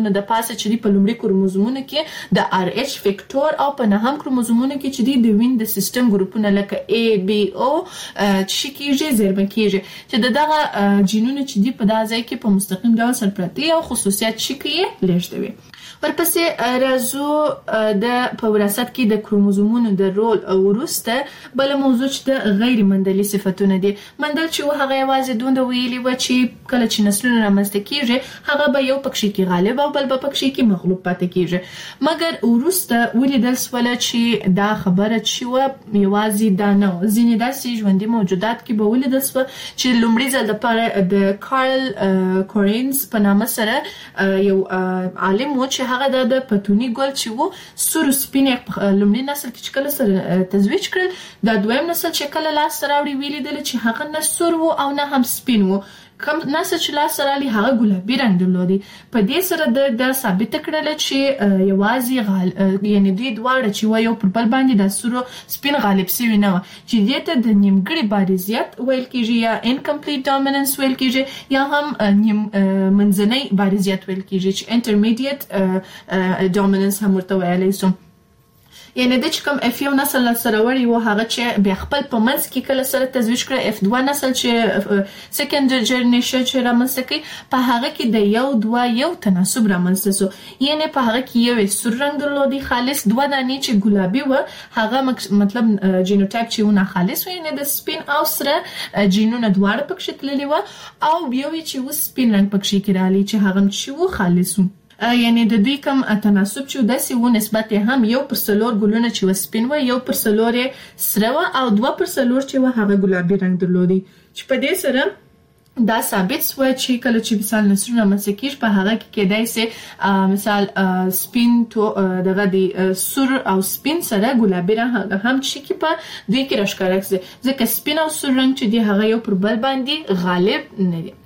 کروموزومونو د پاسه چې په لومړي کروموزومونو کې د آر ایچ فیکټور او په نهم کروموزومونو کې چې د وین د سیستم ګروپونه لکه ای بی او چې کیږي زیرمه کیږي چې دغه جینونه چې دی په دغه ځای کې په مستقیم ډول سرپرتي او خصوصیات چې کې لیږدوي. ورپسې راځو د په وراثت کې د کروموزومونو د رول او وروسته بل موضوع چې د غیر مندلي صفاتونه دي. مندل چې هغه یوازې دوند ویلي و چې کله چې نسلونه رامنځته کیږي هغه به یو پکښې کې غالب او بل به پکښې کې مغلوب پاتې کیږي، مګر وروسته ولیدل سول چې دا خبره چې و یوازې دا نه و. ځینې داسې ژوندي موجودات کې به ولیدل سول چې لومړي ځل لپاره د کارل کورینز په نامه سره یو عالم و چې هغه د پتونی ګل چې وو سور سپین لومړی نسل کې چې کله سره تزویج کړل، دا دویم نسل چې کله لاس راوړي ویلیدل چې هغه نه سور وو او نه هم سپین وو، کوم نسل چې لاس راوړي هغه ګلابي رنگ درلودي. په دې سره د د ثابت کړل چې یوازې غال یعنی دوی دواړه چې و یو پر بل باندې د سور سپین غالب سوي نه و، چې دې ته د نیمګړي بارزیت ویل کیږي یا انکمپلیټ ډومیننس ویل کیږي یا هم نیم منځنۍ بارزیت ویل کیږي چې انټرمیډیټ ډومیننس هم ورته ویلی سو. یعنی د چې کوم اف یو نسل سره وړي و هغه چې بیا خپل په منځ کې کله سره تزویج کړي، اف دوه نسل چې سیکنډ جنریشن چې رامنځته کوي په هغه کې د یو دوه یو تناسب رامنځته سو. یعنی په هغه کې یو سور رنگ درلودي خالص، دوه دانې چې ګلابي و هغه مطلب جینوټایپ چې ونه خالص و، یعنی د سپین او سره جینونه دواړه پکښې تللي و، او یو چې و سپین رنگ پکښې کې رالی چې هغه چې و خالص و. یعنی د دوی کوم تناسب چې داسې و نسبت هم یو پر څلور ګلونه چې و سپین و، یو پر څلور سره و، او دوه پر څلور چې و هغه ګلابي رنگ درلودي. چې په دې سره دا ثابت شو چې کله چې مثال نسلونه رامنځته کیږي په هغه کې کېدای سي مثال سپین تو دغه دی سور او سپین سره ګلابي رنگ هم چې کې په دوی کې راښکاره کړي، ځکه سپین او سور رنگ چې دی هغه یو پر بل باندې غالب نه دي.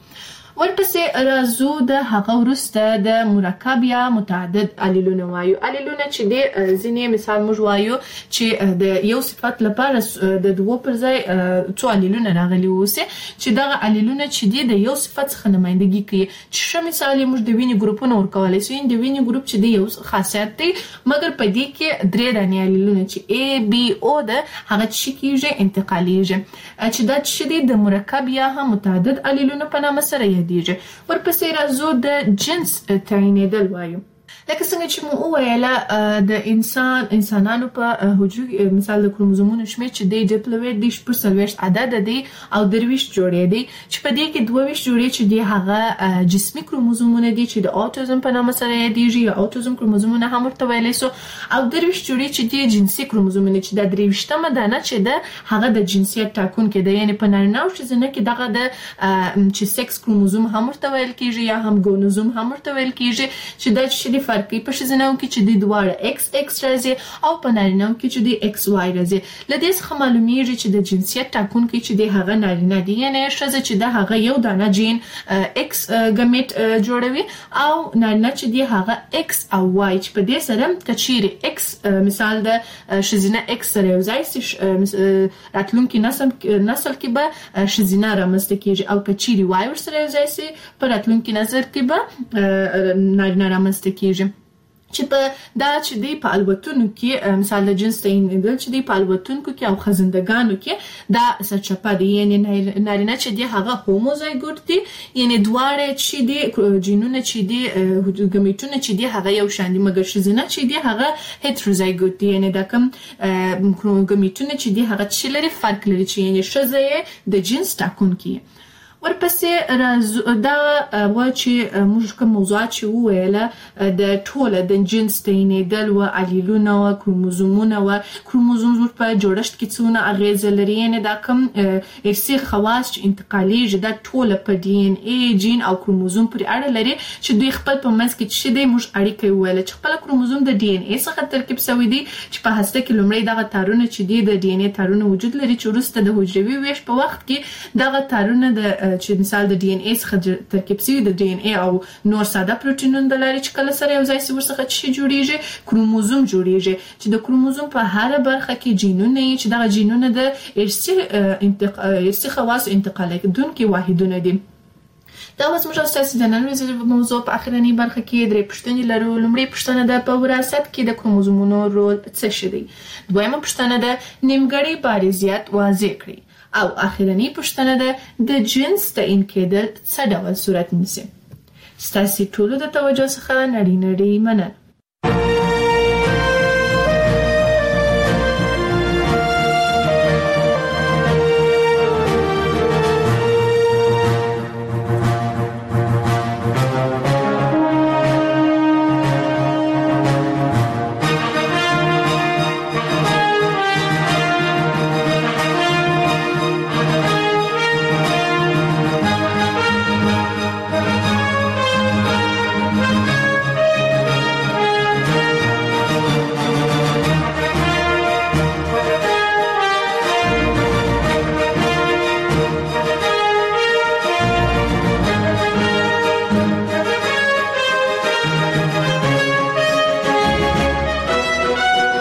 ورپسې راځو د هغه وروسته د مرکب یا متعدد الیلونه وایو. الیلونه چې دی ځینې مثال موږ وایو چې د یو صفت لپاره د دوه پر ځای څو الیلونه راغلي ووسي چې دغه الیلونه چې دی د یو صفت څخه نمایندګي کوي. چې ښه مثال یې موږ د وینې ګروپونه ورکولی سو. د وینې ګروپ چې دی یو خاصیت دی، مګر په دې کې درې دانې الیلونه چې ای بی او ده هغه چې کیږي انتقالیږي، چې دا چې دی د مرکب یا هم متعدد الیلونه په نامه سره یادیږي. ورپسې راځو د جنس تعینېدل وایو. لکه څنګه چې مو وویله د انسان انسانانو په حجرو مثال د کروموزومونو شمېر چې دی ډیپلویټ دی شپږ څلوېښت عدد دی او درویشت جوړې دی، چې په دې کې دوه ویشت جوړې چې دی هغه جسمي کروموزومونه دي چې د اوټیزم په نامه سره یادیږي یا اوټیزم کروموزومونه هم ورته ویلی سو، او درویشت جوړې چې دی جنسي کروموزومونه چې د درویشتمه دانه چې ده هغه د جنسیت ټاکونکی ده. یعنی په نارینه او ښځینه کې دغه د چې سکس کروموزوم هم ورته ویل کیږي یا هم ګونوزوم هم ورته ویل کیږي، چې دا چې دی فرق کوي په ښځینه‌و کې چې دی دواړه ایکس ایکس راځي او په نارینه‌و کې چې دی ایکس واي راځي. له دې څخه معلومیږي چې د جنسیت ټاکونکی چې دی هغه نارینه دی، یعنی ښځه چې ده هغه یو دانه جین ایکس ګمیټ جوړوي او نارینه چې دی هغه ایکس او واي، چې په دې سره کچېرې ایکس مثال د ښځینه ایکس سره یو ځای سي راتلونکي نسل نسل کې به ښځینه رامنځته کیږي، او کچېرې واي ورسره یو ځای سي په راتلونکي نسل کې به نارینه رامنځته کیږي. چې په دا چې دی په الوتونو کې مثال د جنس تعینېدل چې دی په الوتونکو کې او خزندګانو کې دا سرچپه دی، یعنی نارینه چې دی هغه هوموزایګوټ دی، یعنی دواړه چې دی جینونه چې دی ګمیټونه چې دی هغه یو شان دي، مګر ښځینه چې دی هغه هیټروزایګوټ دی، یعنی دا کوم ګمیټونه چې دی هغه چې لري فرق لري، چې یعنی ښځه یې د جنس ټاکونکې. ورپسې راځو دا و چې موږ کوم موضوعات چې وویله د ټوله د جنس تعینېدل و الیلونه و کروموزومونه و کروموزوم په جوړښت کې څونه اغیزه لري، یعنی دا کوم ارثي خواص چې انتقالیږي دا ټوله په ډي ان اي جین او کروموزوم پورې اړه لري، چې دوی خپل په منځ کې چې دی موږ اړیکه وویله چې خپل کروموزوم د ډي ان اي څخه ترکیب شوی دی، چې په هسته کې لومړی دغه تارونه چې دی د ډي ان اي تارونه وجود لري، چې وروسته د حجروي ویش په وخت کې دغه تارونه د چې مثال د ډي ان اي څخه ترکیب شوی د ډي ان اي او نور ساده پروتینونه د لاري چې کله سره یو ځای شي ورڅخه چې جوړیږي کروموزوم جوړیږي، چې د کروموزوم په هر برخه کې جینونه یې چې دغه جینونه د ارثي انتقال ارثي خواص انتقال کوونکي واحدونه دي. دا اوس موږ تاسو د نن ورځې موضوع په اخرنی برخه کې درې پوښتنې لرو. لومړی پوښتنه ده په وراثت کې د کروموزومونو رول څه شي دی. دویمه پوښتنه ده نیمګړی بارزیت واضح کړئ او اخرنی پوښتنه ده د جنس تعیین کېدل څه ډول صورت نیسي. ستاسو ټولو د توجه څخه نړۍ نړۍ مننه.